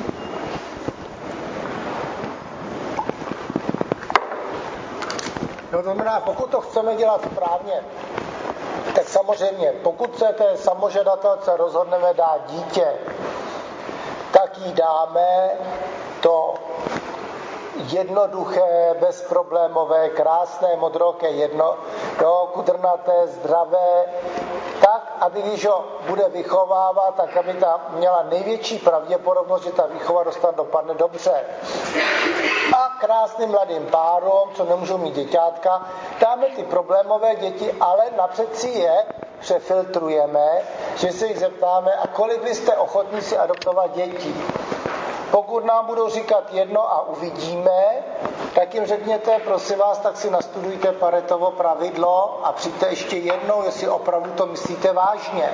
No to znamená, pokud to chceme dělat správně, tak samozřejmě, pokud se té samožadatelce rozhodneme dát dítě, tak jí dáme to jednoduché, bezproblémové, krásné, modroké jedno, jo, kudrnaté, zdravé, tak, aby když ho bude vychovávat, tak aby ta měla největší pravděpodobnost, že ta výchova dostat dopadne dobře. A krásným mladým párům, co nemůžou mít děťátka, dáme ty problémové děti, ale napřed si je přefiltrujeme, že se jich zeptáme, a kolik vy jste ochotní si adoptovat děti. Pokud nám budou říkat jedno a uvidíme, tak jim řekněte, prosím vás, tak si nastudujte Paretovo pravidlo a přijďte ještě jednou, jestli opravdu to myslíte vážně.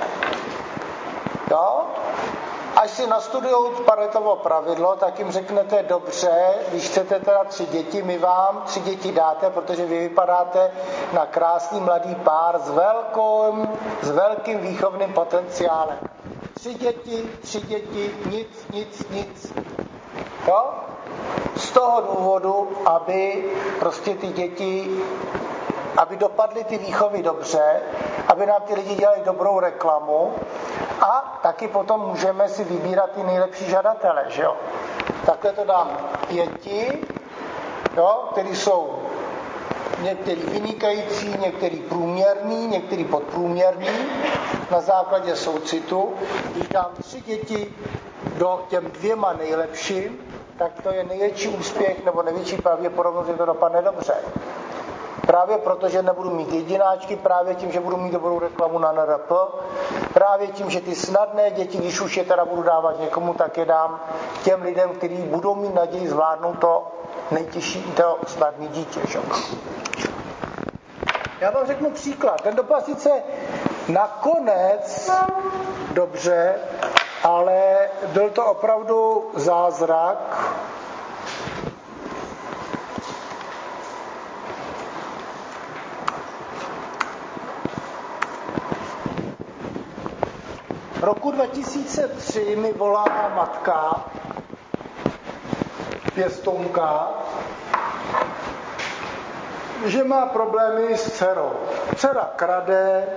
Jo? Až si nastudujou Paretovo pravidlo, tak jim řeknete, dobře, když chcete teda tři děti, my vám tři děti dáte, protože vy vypadáte na krásný mladý pár s, velkou, s velkým výchovným potenciálem. Tři děti, tři děti, nic, nic, nic. Jo? Z toho důvodu, aby prostě ty děti, aby dopadly ty výchovy dobře, aby nám ty lidi dělali dobrou reklamu a taky potom můžeme si vybírat ty nejlepší žadatele, že jo? Takhle to dám pěti, jo, který jsou některý vynikající, některý průměrný, některý podprůměrný, na základě soucitu. Když dám tři děti do těm dvěma nejlepším, tak to je největší úspěch nebo největší pravděpodobnost, že to dopadne dobře. Právě proto, že nebudu mít jedináčky, právě tím, že budu mít dobrou reklamu na N R P, právě tím, že ty snadné děti, když už je teda budu dávat někomu, tak je dám těm lidem, kteří budou mít naději zvládnout to nejtěžší, to snadné dítě. Že? Já vám řeknu příklad. Ten dopad sice nakonec dobře, ale byl to opravdu zázrak. Roku dva tisíce tři mi volá matka, pěstounka, že má problémy s dcerou. Dcera krade,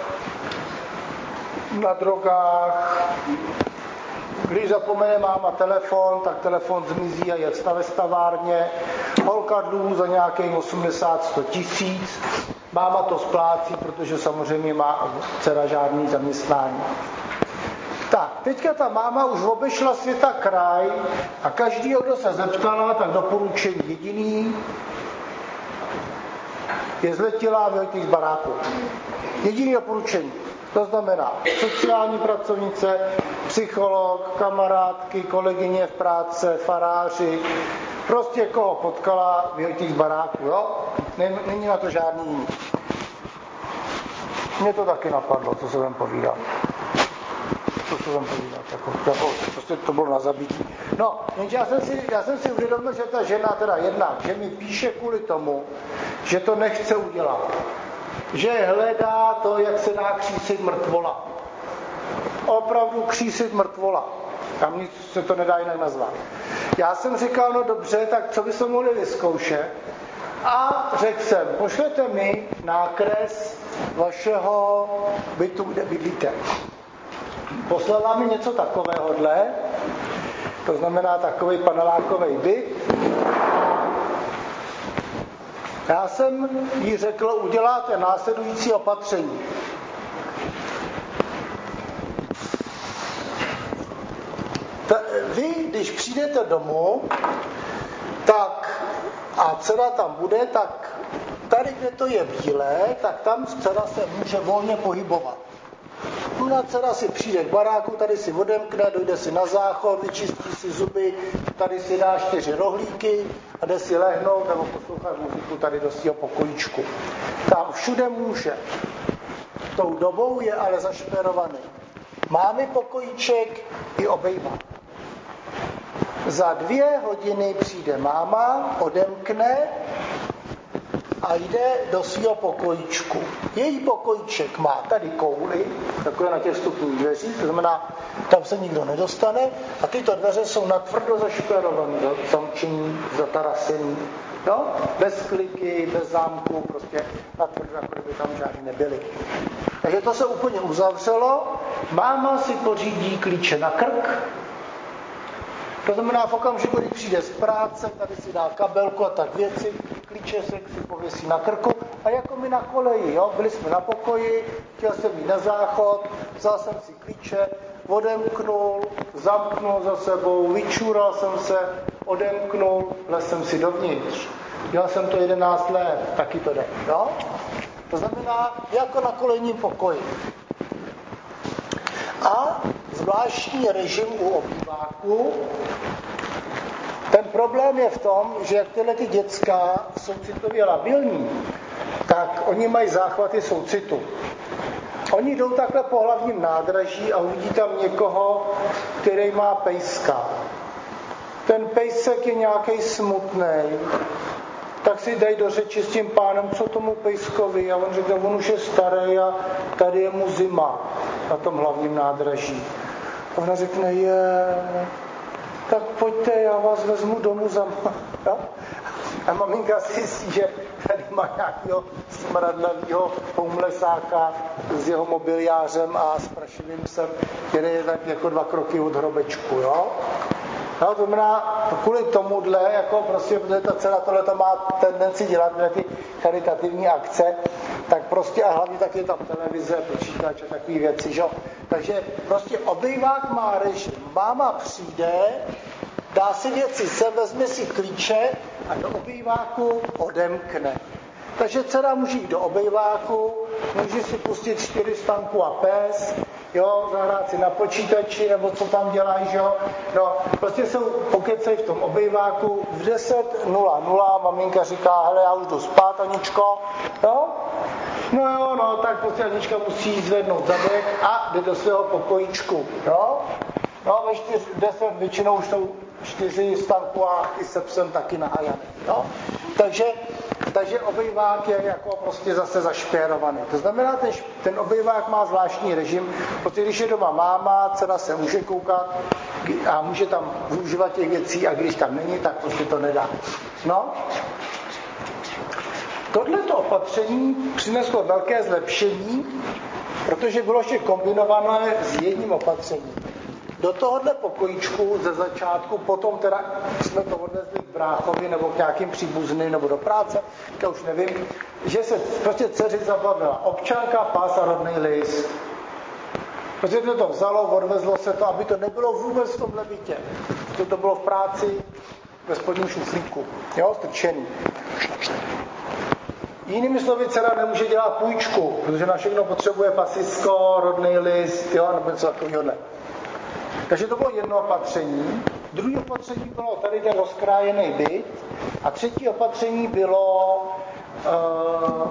na drogách, když zapomene máma telefon, tak telefon zmizí a je na vestavárně, holka dluhů za nějakých osmdesát sto tisíc, máma to splácí, protože samozřejmě má dcera žádný zaměstnání. Tak, teďka ta máma už obešla světa kraj a každý, kdo se zeptala, tak doporučení jediný je zletilá vyhoďte z baráku. Jediný doporučení. To znamená sociální pracovnice, psycholog, kamarádky, kolegyně v práci, faráři, prostě koho potkala, vyhoďte z baráku, jo? Není na to žádný jiný. Mně to taky napadlo, co se vám povídal. Co se vám povídal, jako, jako, prostě to bylo na zabití. No, jenže já jsem si, já jsem si uvědomil, že ta žena, teda jedna, že mi píše kvůli tomu, že to nechce udělat. Že hledá to, jak se dá křísit mrtvola. Opravdu křísit mrtvola. Tam nic se to nedá jinak nazvat. Já jsem říkal, no dobře, tak co bychom mohli vyzkoušet? A řekl jsem, pošlete mi nákres vašeho bytu, kde bydlíte. Poslala mi něco takovéhodle, to znamená takový panelákový byt. Já jsem jí řekl, uděláte následující opatření. Ta, vy, když přijdete domů, tak a dcera tam bude, tak tady, kde to je bílé, tak tam dcera se může volně pohybovat. Ona dcera si přijde k baráku, tady si odemkne, dojde si na záchod, vyčistí si zuby, tady si dá čtyři rohlíky a jde si lehnout nebo poslouchat muziku tady do svého pokojíčku. Tam všude může. Tou dobou je ale zašperovaný. Máme pokojíček i obejma. Za dvě hodiny přijde máma, odemkne a jde do svého pokojíčku. Její pokojíček má tady kouli, takové na těch vstupních dveřích, to znamená, tam se nikdo nedostane a tyto dveře jsou natvrdo zašperované, zamčení, zatarasený, jo? Bez kliky, bez zámku, prostě natvrdo, jako kdyby tam žádný nebyly. Takže to se úplně uzavřelo, máma si pořídí klíče na krk, to znamená, v okamžiku, když přijde z práce, tady si dá kabelku a tak věci, klíče se si pověsí na krku a jako my na koleji, jo? Byli jsme na pokoji, chtěl jsem jít na záchod, vzal jsem si klíče, odemknul, zamknul za sebou, vyčural jsem se, odemknul, vlez jsem si dovnitř. Dělal jsem to jedenáct let, taky to jde, jo? To znamená, jako na kolejním pokoji. A zvláštní režim u obýváku. Ten problém je v tom, že jak tyhle ty děcka jsou citově labilní, tak oni mají záchvaty soucitu. Oni jdou takhle po hlavním nádraží a uvidí tam někoho, který má pejska. Ten pejsek je nějaký smutnej, tak si dají do řeči s tím pánem, co tomu pejskovi. A on řekne, on už je starý a tady je mu zima na tom hlavním nádraží. A ona řekne, je, tak pojďte, já vás vezmu domů za má. A maminka si jistí, že tady má nějakého smradlavýho homelessáka s jeho mobiliářem a s prašivým psem, který je tak jako dva kroky od hrobečku, jo? No, to znamená, kvůli tomuhle, jako prostě, protože ta dcera tohle má tendenci dělat, ty charitativní akce, tak prostě a hlavně taky je tam televize, počítač a takové věci, že? Takže prostě obývák má režim. Máma přijde, dá si věci sem, vezme si klíče a do obýváku odemkne. Takže dcera může jít do obýváku, může si pustit čtyři stanku a pes, jo, zahrát si na počítači, nebo co tam dělají, že jo. No, prostě jsou pokecej v tom obýváku, v deset nula nula maminka říká, hele, já už jdu spát, Aničko, jo. No jo, no, tak prostě Anička musí zvednout zadek a jde do svého pokojíčku, jo. No, ve čtyři, deset většinou už jsou čtyři stanku a i se psem taky nahájaný, jo. Takže Takže obývák je jako prostě zase zašpérovaný. To znamená, ten, ten obývák má zvláštní režim, protože když je doma máma, dcera se může koukat a může tam využívat těch věcí a když tam není, tak prostě to nedá. No. Tohleto opatření přineslo velké zlepšení, protože bylo ještě kombinované s jedním opatřením. Do tohohle pokojíčku ze začátku, potom teda jsme to odvezli k bráchovi nebo k nějakým příbuzným nebo do práce, to už nevím, že se prostě dceři zabavila občanka, pás a rodný list. Prostě to to vzalo, odvezlo se to, aby to nebylo vůbec v tomhle bytě. Protože to bylo v práci ve spodním šuflíku, jo, strčený. Jinými slovy, dcera nemůže dělat půjčku, protože na všechno potřebuje pasisko, rodný list, jo, nebo něco takového. Takže to bylo jedno opatření. Druhé opatření bylo tady ten rozkrájený byt. A třetí opatření bylo uh,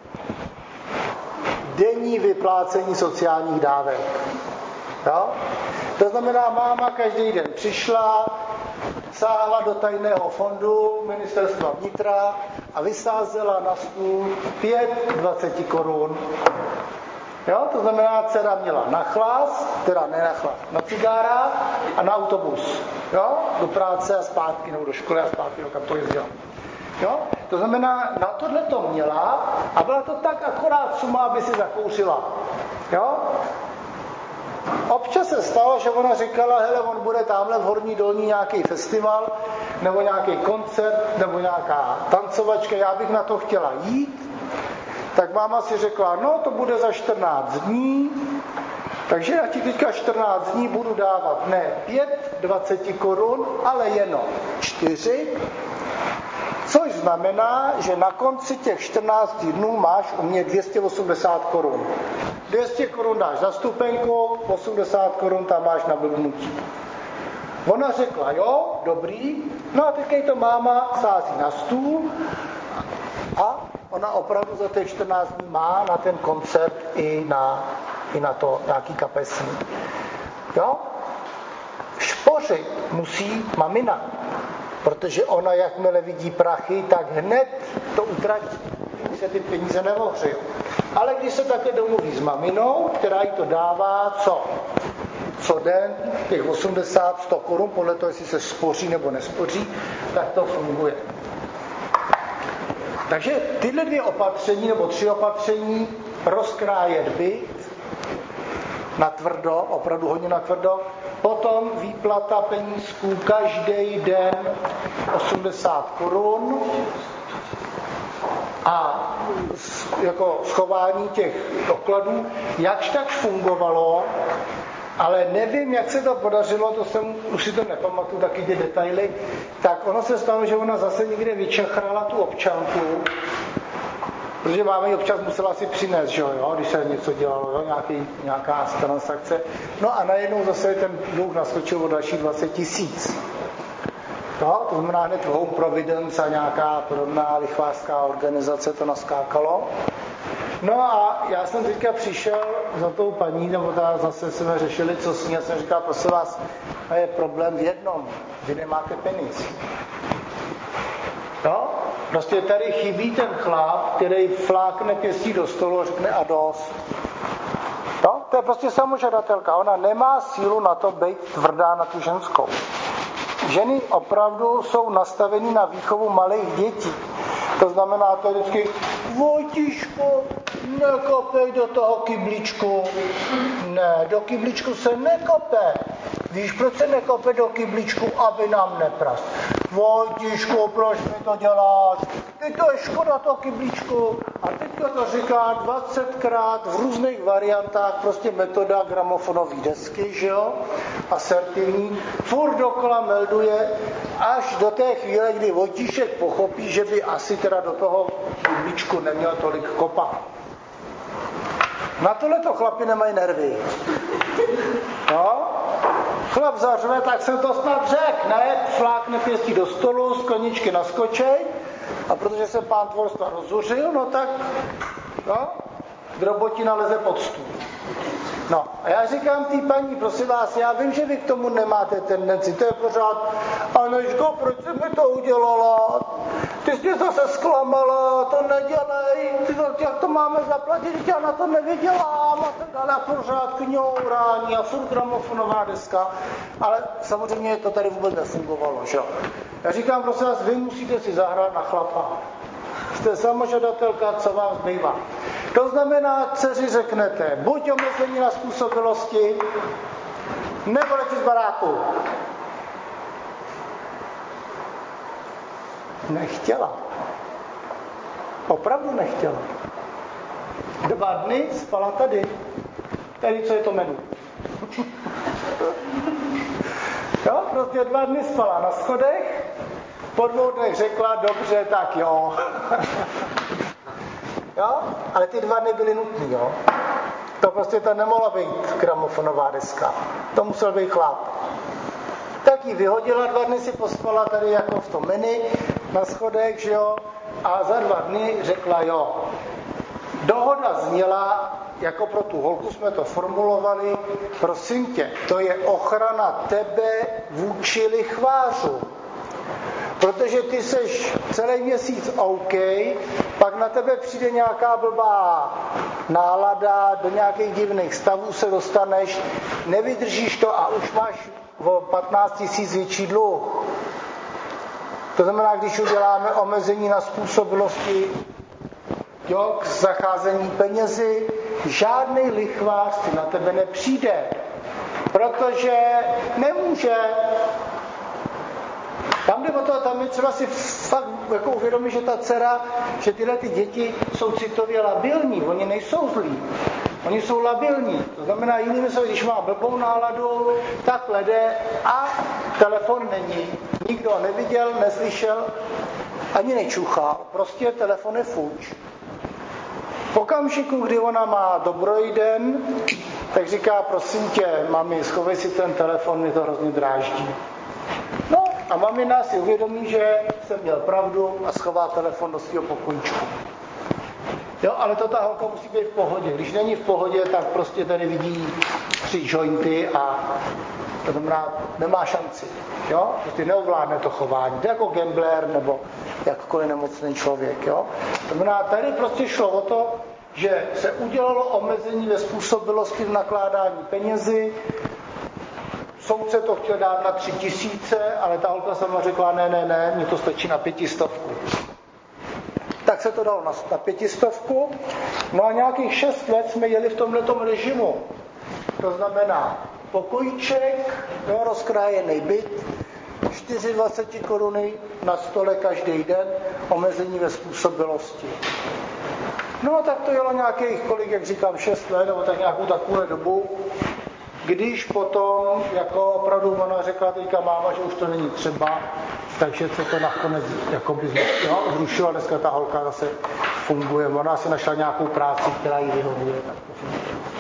denní vyplácení sociálních dávek. Jo? To znamená, máma každý den přišla, sáhla do tajného fondu ministerstva vnitra a vysázela na stůl pět dvacet korun. Jo, to znamená, dcera měla na chlas, teda ne na chlas, na cigára a na autobus. Jo, do práce a zpátky, nebo do školy a zpátky, no, kam to jezdila. Jo, to znamená, na tohle to měla a byla to tak akorát suma, aby si zakouřila. Jo. Občas se stalo, že ona říkala, hele, on bude tamhle v Horní Dolní nějaký festival, nebo nějaký koncert, nebo nějaká tancovačka, já bych na to chtěla jít. Tak máma si řekla, no to bude za čtrnáct dní, takže já ti teďka čtrnáct dní budu dávat ne pět dvacet korun, ale jenom čtyři, což znamená, že na konci těch čtrnácti dnů máš u mě dvě stě osmdesát korun. dvě stě korun dáš za stupenku, osmdesát korun tam máš na blbnutí. Ona řekla, jo, dobrý, no a teď to máma sází na stůl a ona opravdu za těch čtrnáct dní má na ten koncert i na, i na to nějaký kapesní. Jo? Špořit musí mamina, protože ona jakmile vidí prachy, tak hned to utratí. se ty peníze neohřejou. Ale když se také domluví s maminou, která jí to dává, co? Co den, těch osmdesát sto korun, podle toho, jestli se spoří nebo nespoří, tak to funguje. Takže tyhle dvě opatření, nebo tři opatření, rozkrájet byt na tvrdo, opravdu hodně na tvrdo, potom výplata penízků každý den osmdesát korun a jako schování těch dokladů, jakž tak fungovalo, ale nevím, jak se to podařilo, to jsem, už si to nepamatuju, taky ty detaily, tak ono se stalo, že ona zase někde vyčachrala tu občanku, protože máme ji občas musela si přinést, že jo, když se něco dělalo, jo, nějaký, nějaká transakce. No a najednou zase ten dluh naskočil o další dvacet tisíc. No, to znamená hned Home Providence a nějaká podobná lichvářská organizace to naskákalo. No a já jsem teďka přišel za tou paní, nebo ta zase jsme řešili, co s ní, já jsem říkal, prosím vás, a je problém v jednom, vy nemáte peníze. No, prostě tady chybí ten chlap, který flákne pěstí do stolu a řekne a dost. No, to je prostě samožadatelka, ona nemá sílu na to být tvrdá na tu ženskou. Ženy opravdu jsou nastaveny na výchovu malých dětí. To znamená to vždycky, Vojtíšku, nekopej do toho kyblíčku. Ne, do kyblíčku se nekope. Víš, proč se nekope do kyblíčku, aby nám nepras? Vojtíšku, proč mi to děláš? Ty to je škoda toho kyblíčku. A teďka to říká dvacetkrát v různých variantách, prostě metoda gramofonové desky, že jo? Asertivní. Furt dokola melduje, až do té chvíle, kdy Vojtíšek pochopí, že by asi teda do toho kyblíčku neměl tolik kopat. Na tohleto chlapi nemají nervy. No? Chlap zařve, tak jsem to snad řekl, ne? Flákne pěstí do stolu, z koničky naskočej, a protože se pán tvorstva rozuřil, no tak, no, drobotina leze pod stůl. No, a já říkám té paní, prosím vás, já vím, že vy k tomu nemáte tendenci, to je pořád, Anežko, proč jsi mi to udělala? Ty jsi mě zase zklamala, to nedělej, ty to, jak to máme zaplatit, já na to nevydělám, a tak dále, a pořád kňourání a furt gramofonová deska, ale samozřejmě to tady vůbec nefungovalo, že jo. Já říkám, prosím vás, vy musíte si zahrát na chlapa. Jste samožadatelka, co vám zbývá. To znamená, dceři řeknete, buď omezení na způsobilosti, nebo leti z baráku. Nechtěla. Opravdu nechtěla. Dva dny spala tady. Tady, co je to menu. Jo, prostě dva dny spala na schodech, po dvou dnech řekla, dobře, tak jo. Jo, ale ty dva dny byly nutný, jo. To prostě to nemohla být gramofonová deska. To musel být chlap. Tak ji vyhodila, dva dny si pospala tady jako v tom menu na schodech, že jo, a za dva dny řekla jo. Dohoda zněla, jako pro tu holku jsme to formulovali, prosím tě, to je ochrana tebe vůči lichvářům. Protože ty seš celý měsíc OK, pak na tebe přijde nějaká blbá nálada, do nějakých divných stavů se dostaneš, nevydržíš to a už máš o patnáct tisíc větší dluh. To znamená, když uděláme omezení na způsobilosti, jo, k zacházení penězi, žádný lichvář si na tebe nepřijde, protože nemůže. Tam jde o to, tam je třeba si fakt jako uvědomit, že ta dcera, že tyhle ty děti jsou citově labilní, oni nejsou zlí, oni jsou labilní. To znamená, jinými slovy, když má blbou náladu, tak lede a telefon není. Nikdo ho neviděl, neslyšel, ani nečuchal, prostě telefon je fuč. V okamžiku, kdy ona má dobrý den, tak říká, prosím tě, mami, schovej si ten telefon, mě to hrozně dráždí. No a mamina si uvědomí, že jsem měl pravdu a schová telefon do svého pokojíčku. Jo, ale to ta holka musí být v pohodě. Když není v pohodě, tak prostě tady vidí tři jointy a to znamená, nemá šanci. Jo? Prostě neovládne to chování. To je jako gambler nebo jakkoliv nemocný člověk. Jo? To znamená, tady prostě šlo o to, že se udělalo omezení ve způsobilosti v nakládání penězi. Soudce to chtěl dát na tři tisíce, ale ta holka sama řekla, ne, ne, ne, mně to stačí na pětistovku. Tak se to dalo na, na pětistovku. No a nějakých šest let jsme jeli v tomhletom režimu. To znamená pokojíček, jo, rozkrájený byt, dvacet čtyři koruny na stole každý den, omezení ve způsobilosti. No tak to jelo nějakých, kolik, jak říkám, šest let, nebo tak nějakou takovou dobu, když potom, jako opravdu ona řekla teďka máma, že už to není třeba, takže se to nakonec jakoby no, zrušilo, dneska ta holka zase funguje, ona si našla nějakou práci, která jí vyhovuje, tak to funguje.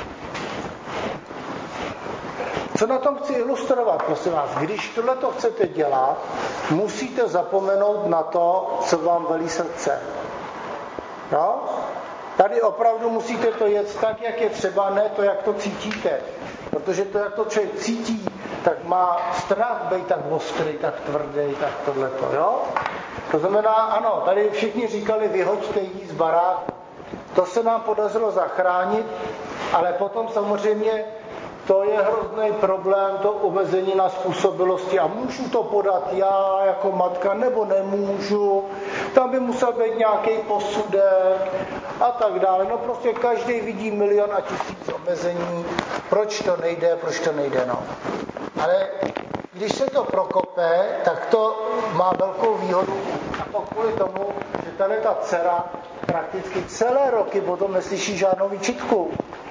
Co na tom chci ilustrovat, prosím vás, když tohleto chcete dělat, musíte zapomenout na to, co vám velí srdce. Jo? Tady opravdu musíte to jet tak, jak je třeba, ne to, jak to cítíte. Protože to, jak to člověk cítí, tak má strach být tak ostrý, tak tvrdý, tak tohleto, jo? To znamená, ano, tady všichni říkali, vyhoďte jí z baráku. To se nám podařilo zachránit, ale potom samozřejmě to je hrozný problém, to omezení na způsobilosti. A můžu to podat já jako matka, nebo nemůžu. Tam by musel být nějaký posudek a tak dále. No prostě každý vidí milion a tisíc omezení. Proč to nejde, proč to nejde, no. Ale když se to prokope, tak to má velkou výhodu. A to kvůli tomu, že tady ta dcera prakticky celé roky potom neslyší žádnou výčitku.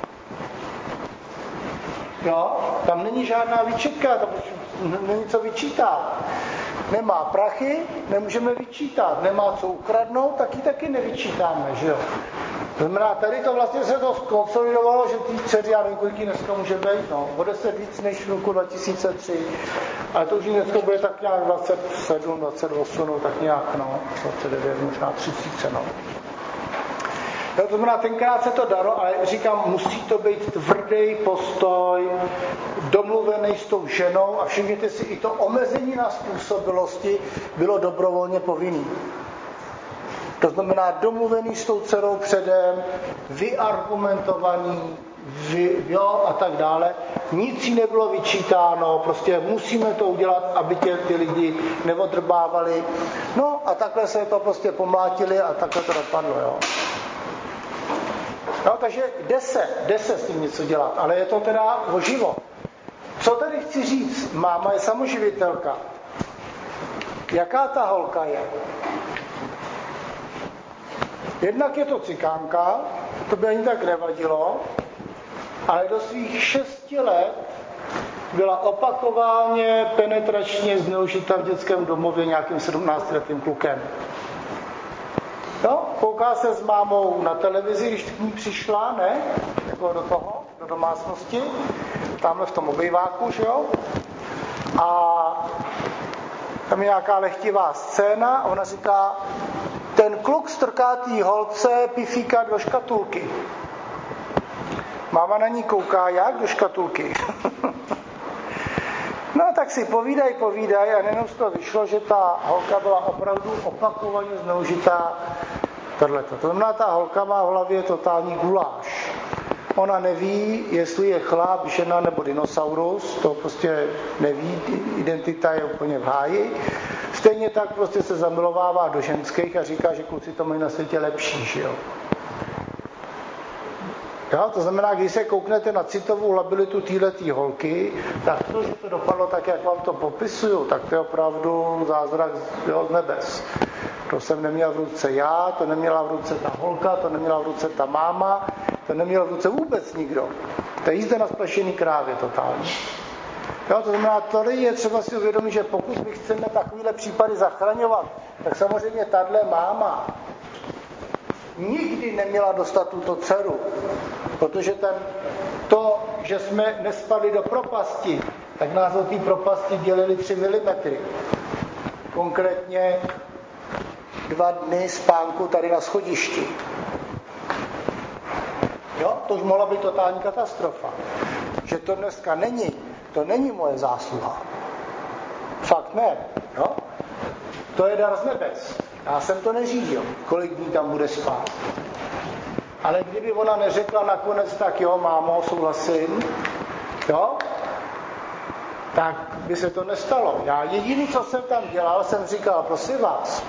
Jo, tam není žádná výčitka, tam není co vyčítat. Nemá prachy, nemůžeme vyčítat. Nemá co ukradnout, tak ji taky nevyčítáme, že jo. To znamená, tady to vlastně se to konsolidovalo, že ty dceři, já nevím, kolik dneska může být, no, o deset víc než v roku dva tisíce tři, ale to už dneska bude tak nějak dvacet sedm, dvacet osm, no, tak nějak, no, dvacet devět, možná třicet, no. To znamená, tenkrát se to dalo, ale říkám, musí to být tvrdý postoj, domluvený s tou ženou a všimněte si, i to omezení na způsobilosti bylo dobrovolně povinný. To znamená, domluvený s tou dcerou předem, vyargumentovaný, vy, jo, a tak dále. Nic jí nebylo vyčítáno, prostě musíme to udělat, aby tě ty lidi neodrbávali. No a takhle se to prostě pomlátili a takhle to dopadlo, jo. No, takže jde se, jde se s tím něco dělat, ale je to teda o život. Co tady chci říct? Máma je samoživitelka. Jaká ta holka je? Jednak je to cikánka, to by ani tak nevadilo, ale do svých šesti let byla opakovaně penetračně zneužita v dětském domově nějakým sedmnáctiletým klukem. Jo, kouká se s mámou na televizi, když k ní přišla, ne? Jako do toho, do domácnosti, tamhle v tom obejváku, že jo? A tam je nějaká lehtivá scéna a ona říká, ten kluk strká tý holce pifíka do škatulky. Máma na ní kouká, jak do škatulky. No tak si povídaj, povídaj a nejenom z toho vyšlo, že ta holka byla opravdu opakovaně zneužitá tohleto. To znamená, ta holka má v hlavě totální guláš. Ona neví, jestli je chlap, žena nebo dinosaurus, to prostě neví, identita je úplně v háji. Stejně tak prostě se zamilovává do ženských a říká, že kluci to mají na světě lepší, že jo. Jo, to znamená, když se kouknete na citovou labilitu téhletý holky, tak to, že to dopadlo tak, jak vám to popisuju, tak to je opravdu zázrak z nebes. To jsem neměl v ruce já, to neměla v ruce ta holka, to neměla v ruce ta máma, to neměl v ruce vůbec nikdo. To je jízda na splašený krávě totálně. Jo, to znamená, tady je třeba si uvědomit, že pokud my chceme takovýhle případy zachraňovat, tak samozřejmě tahle máma nikdy neměla dostat tuto dceru, protože ten, to, že jsme nespadli do propasti, tak nás od té propasti dělili tři milimetry. Konkrétně dva dny spánku tady na schodišti. Jo, to už mohla být totální katastrofa. Že to dneska není, to není moje zásluha. Fakt fakt ne. Jo? To je dar z nebes. Já jsem to neřídil, kolik dní tam bude spát. Ale kdyby ona neřekla nakonec, tak jo, mámo, souhlasím, jo, tak by se to nestalo. Já jediný, co jsem tam dělal, jsem říkal, prosím vás,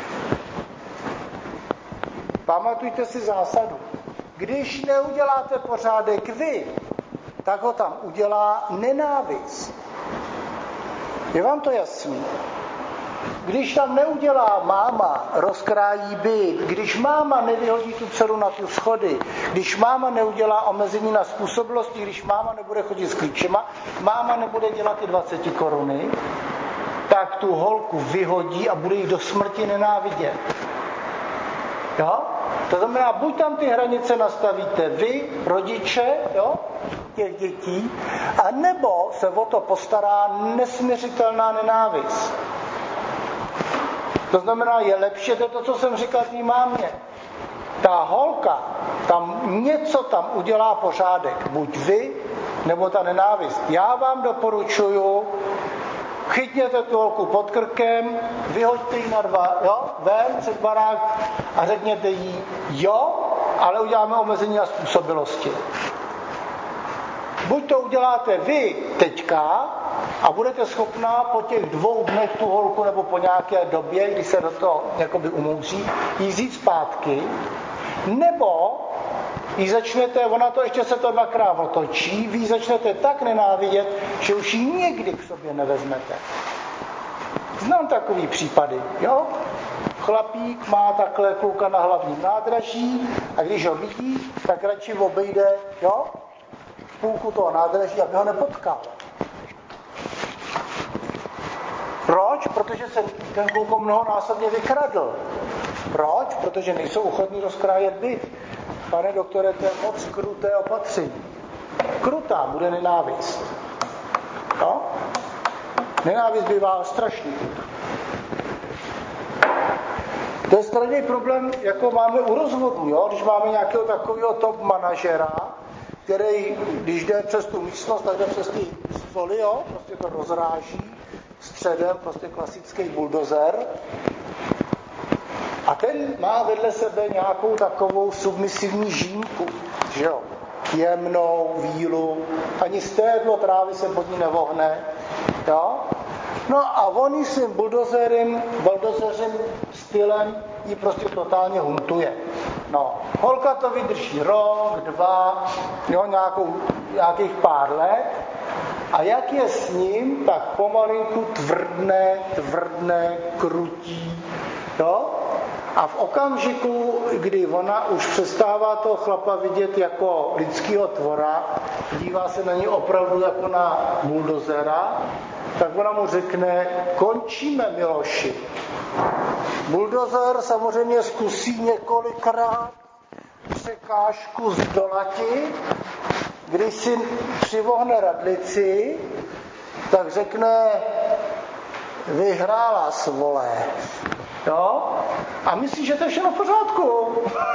pamatujte si zásadu. Když neuděláte pořádek vy, tak ho tam udělá nenávist. Je vám to jasný? Když tam neudělá máma, rozkrájí byt, když máma nevyhodí tu dceru na ty schody, když máma neudělá omezení na způsobilosti, když máma nebude chodit s klíčema, máma nebude dělat ty dvacet koruny, tak tu holku vyhodí a bude jí do smrti nenávidět. Jo? To znamená, buď tam ty hranice nastavíte vy, rodiče, jo, těch dětí, a nebo se o to postará nesměřitelná nenávist. To znamená, je lepší, to je to, co jsem říkal tý mámě. Ta holka, tam něco tam udělá pořádek. Buď vy, nebo ta nenávist. Já vám doporučuju, chytněte tu holku pod krkem, vyhoďte ji na dva, jo, ven před barák a řekněte jí, jo, ale uděláme omezení na způsobilosti. Buď to uděláte vy teďka a budete schopná po těch dvou dnech tu holku nebo po nějaké době, kdy se do toho jakoby umouří, jí vzít zpátky, nebo jí začnete, ona to ještě se to dvakrát otočí, vy ji začnete tak nenávidět, že už ji nikdy k sobě nevezmete. Znám takový případy, jo? Chlapík má takhle kluka na hlavním nádraží a když ho vidí, tak radši obejde, jo? Půlku toho nádraží, aby ho nepotkal. Proč? Protože se ten kluk mnohonásobně vykradl. Proč? Protože nejsou ochotní rozkrájet byt. Pane doktore, to je moc kruté opatření. Krutá bude nenávist. No? Nenávist bývá strašný. To je stejný problém, jako máme u rozvodu, jo? Když máme nějakého takového top manažera, který, když jde přes tu místnost, tak jde přes ty stoly, jo? Prostě to rozráží středem, prostě klasický buldozer. A ten má vedle sebe nějakou takovou submisivní žínku, že jo? Jemnou, vílu, ani stédlo trávy se pod ní nevohne, jo? No a on jí svým buldozerem, buldozeřem stylem ji prostě totálně huntuje. No, holka to vydrží rok, dva, jo, nějakou, nějakých pár let a jak je s ním, tak pomalinku tvrdne, tvrdne, krutí, jo? A v okamžiku, kdy ona už přestává toho chlapa vidět jako lidského tvora, dívá se na něj opravdu jako na buldozera, tak ona mu řekne, končíme, Miloši. Buldozer samozřejmě zkusí několikrát překážku zdolati, když si přivohne radlici, tak řekne, vyhrála svole. Jo? A myslí, že to je všechno v pořádku.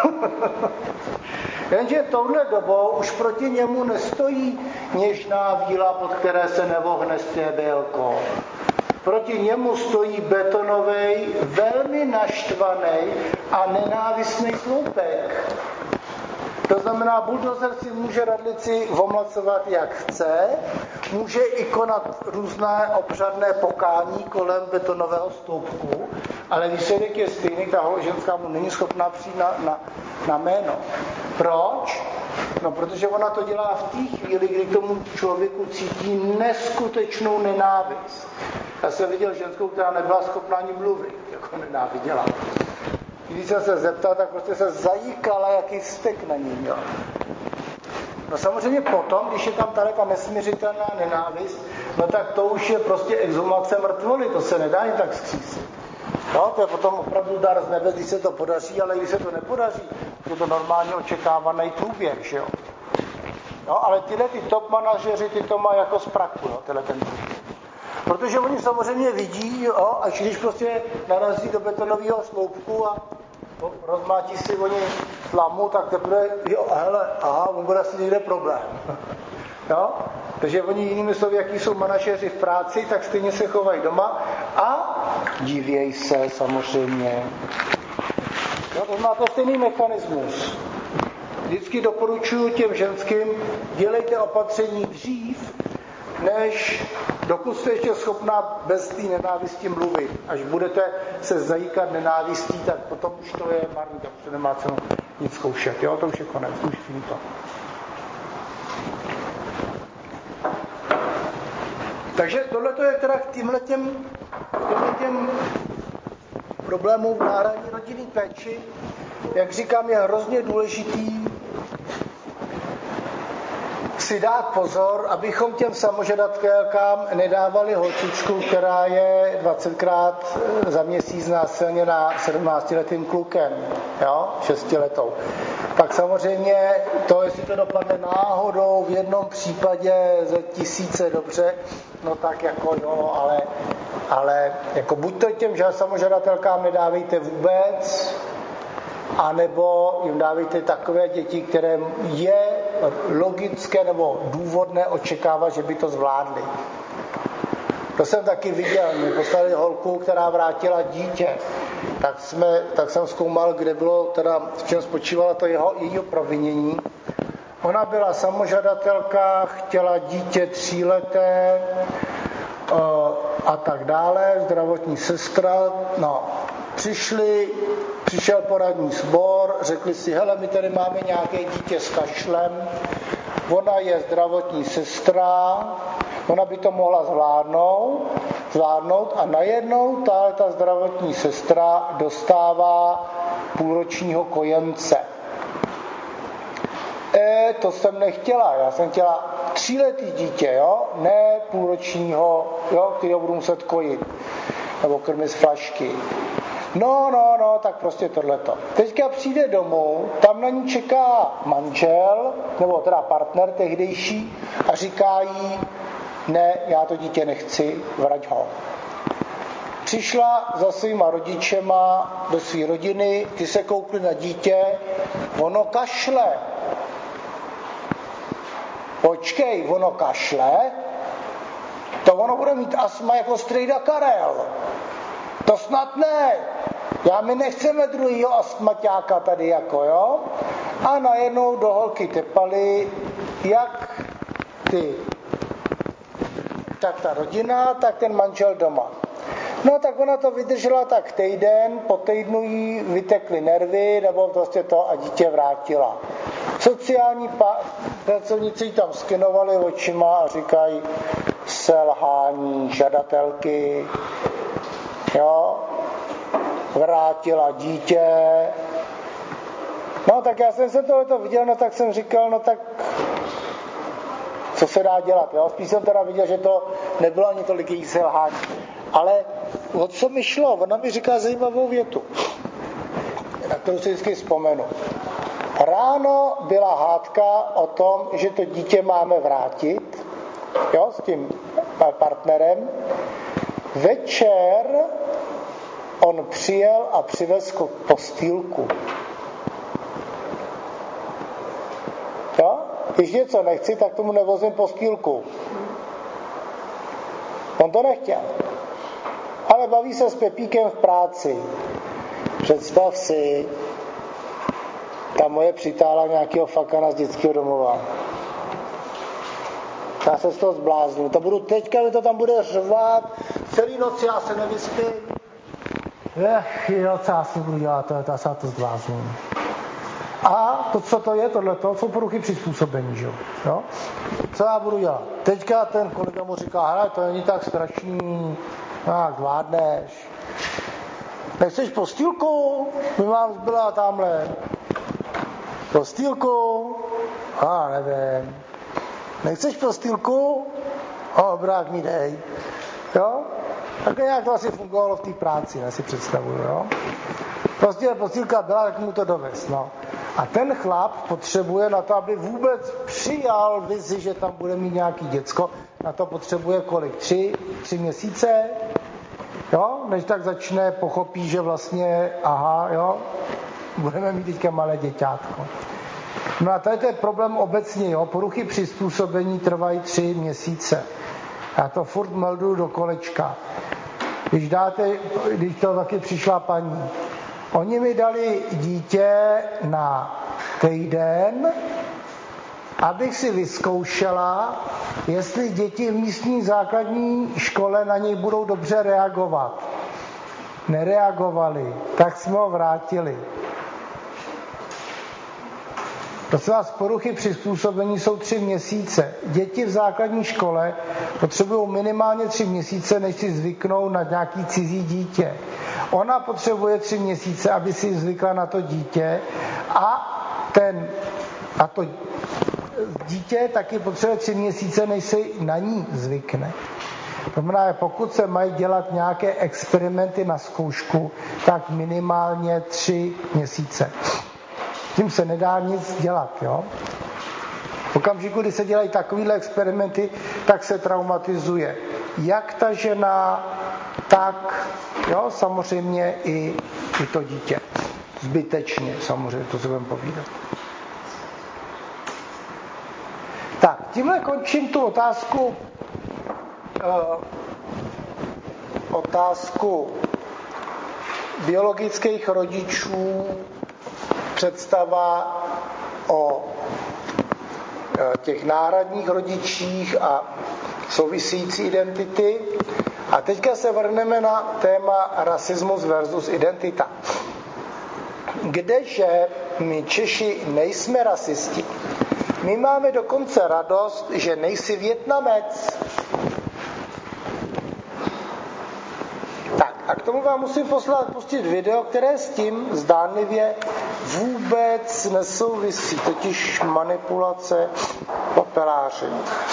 Jenže touhle dobou už proti němu nestojí něžná víla, pod které se nevohne stěbélko. Proti němu stojí betonový, velmi naštvaný a nenávistný sloupek. To znamená, buldozer si může radlici omlacovat jak chce, může i konat různé obřadné pokání kolem betonového sloupku, ale výsledek je stejný, ta ženská mu není schopná přijít na, na, na jméno. Proč? No, protože ona to dělá v té chvíli, kdy k tomu člověku cítí neskutečnou nenávist. Já jsem viděl ženskou, která nebyla schopná ani mluvit, jako nenáviděla. Když jsem se zeptal, tak prostě se zajíkala, jaký vztek na ní měl. No samozřejmě potom, když je tam tady ta nesměřitelná nenávist, no tak to už je prostě exhumace mrtvoly, to se nedá jen tak zkřísit. No, to je potom opravdu dar z nebes, když se to podaří, ale když se to nepodaří, je to normálně očekávaný průběh, že jo. No, ale tyhle ty top manažeři, ty to mají jako z praku, jo, tyhle ten průběh. Protože oni samozřejmě vidí, jo, až když prostě narazí do betonového sloupku a rozmátí si oni tlamu, tak teprve, jo, hele, aha, on bude asi někde problém. Jo? Takže oni jinými slovy, jaký jsou manažeři v práci, tak stejně se chovají doma a divěj se samozřejmě. Jo, to máte stejný mechanismus. Vždycky doporučuji těm ženským, dělejte opatření dřív, než dokud jste ještě schopná bez té nenávisti mluvit. Až budete se zajíkat nenávistí, tak potom už to je marný, tak už to nemá cenu nic zkoušet. Jo, to už je konec, už finito. Takže tohle je teda k tímhletěm, tímhletěm problémům v náhradní rodinné péči. Jak říkám, je hrozně důležitý si dát pozor, abychom těm samožadatelkám nedávali holčičku, která je dvacetkrát za měsíc násilněná sedmnáctiletým klukem, jo, šestiletou. Pak samozřejmě to, jestli to dopadne náhodou v jednom případě ze tisíce dobře, no tak jako jo, ale, ale jako buď to těm samožadatelkám nedávejte vůbec, anebo jim dávejte takové děti, které je logické nebo důvodné očekávat, že by to zvládli. To jsem taky viděl. My poslali holku, která vrátila dítě. Tak, jsme, tak jsem zkoumal, kde bylo, teda, v čem spočívalo to jeho, jejího provinění. Ona byla samožadatelka, chtěla dítě tříleté uh, a tak dále, zdravotní sestra. No, přišli, přišel poradní sbor, řekli si, hele, my tady máme nějaké dítě s kašlem, ona je zdravotní sestra, ona by to mohla zvládnout, zvládnout a najednou ta, ta zdravotní sestra dostává půlročního kojence. E, to jsem nechtěla, já jsem chtěla tříletý dítě, jo, ne půlročního, jo, který ho budu muset kojit, nebo krmit z flašky. No, no, no, tak prostě tohleto. Teďka přijde domů, tam na ní čeká manžel, nebo teda partner tehdejší a říká jí, ne, já to dítě nechci, vrať ho. Přišla za svýma rodičema do své rodiny, ty se koukli na dítě, ono kašle. Počkej, ono kašle? To ono bude mít astma jako strejda Karel. To snad ne. Já my nechceme druhýho astmaťáka tady jako, jo? A najednou do holky tepali, jak ty, tak ta rodina, tak ten manžel doma. No tak ona to vydržela tak týden, po týdnu jí vytekly nervy, nebo prostě to a dítě vrátila. Sociální pa- pracovníci tam skinovali očima a říkají selhání žadatelky, jo, vrátila dítě. No tak já jsem se tohleto viděl, no tak jsem říkal, no tak co se dá dělat, jo. Spíš jsem teda viděl, že to nebylo ani tolik její selhání. Ale o co mi šlo? Ona mi říká zajímavou větu, na kterou si vždycky vzpomenu. Ráno byla hádka o tom, že to dítě máme vrátit, jo, s tím partnerem. Večer on přijel a přivez postýlku. Jo? Když něco nechci, tak tomu nevozím postýlku. On to nechtěl. Ale baví se s Pepíkem v práci. Představ si, ta moje přitála nějakého fakana z dětského domova. Já se z toho zblázním. To budu, teďka mi to tam bude řvát, celý noc já se nevyspím. Ech, jo, co já si budu dělat, to, to, já se to zblázním. A to, co to je, tohleto, jsou poruchy přizpůsobení, že jo? Co já budu dělat? Teďka ten kolega mu říká, hele, to není tak strašný, tak zvládneš. Nechceš postýlku? My vám zbyla tamhle. Postýlku? A nevím. Nechceš postýlku? O, brák mi dej. Jo? Tak nějak to asi fungovalo v té práci, já si představuju, jo? Prostě postýlka byla, tak mu to dovez, no. A ten chlap potřebuje na to, aby vůbec přijal vizi, že tam bude mít nějaký děcko, na to potřebuje kolik? Tři, tři měsíce? Jo? Než tak začne, pochopí, že vlastně, aha, jo, budeme mít teďka malé děťátko. No a tady to je problém obecně, jo, poruchy přizpůsobení trvají tři měsíce. Já to furt melduju do kolečka. Když dáte, když to taky přišla paní, oni mi dali dítě na týden, abych si vyzkoušela, jestli děti v místní základní škole na něj budou dobře reagovat. Nereagovali, tak jsme ho vrátili. Prosím vás, poruchy přizpůsobení jsou tři měsíce. Děti v základní škole potřebují minimálně tři měsíce, než si zvyknou na nějaký cizí dítě. Ona potřebuje tři měsíce, aby si zvykla na to dítě a ten a to dítě taky potřebuje tři měsíce, než se na ní zvykne. To znamená, pokud se mají dělat nějaké experimenty na zkoušku, tak minimálně tři měsíce. Tím se nedá nic dělat. Jo? V okamžiku, kdy se dělají takovéhle experimenty, tak se traumatizuje jak ta žena, tak jo, samozřejmě i, i to dítě. Zbytečně, samozřejmě, to se budeme povídat. Tak, tímhle končím tu otázku uh, otázku biologických rodičů, představa o těch náhradních rodičích a související identity. A teďka se vrhneme na téma rasismus versus identita. Kdeže my Češi nejsme rasisti. My máme dokonce radost, že nejsi Vietnamec. Tak, a k tomu vám musím poslat, pustit video, které s tím zdánlivě vůbec nesouvisí, totiž manipulace papelářem.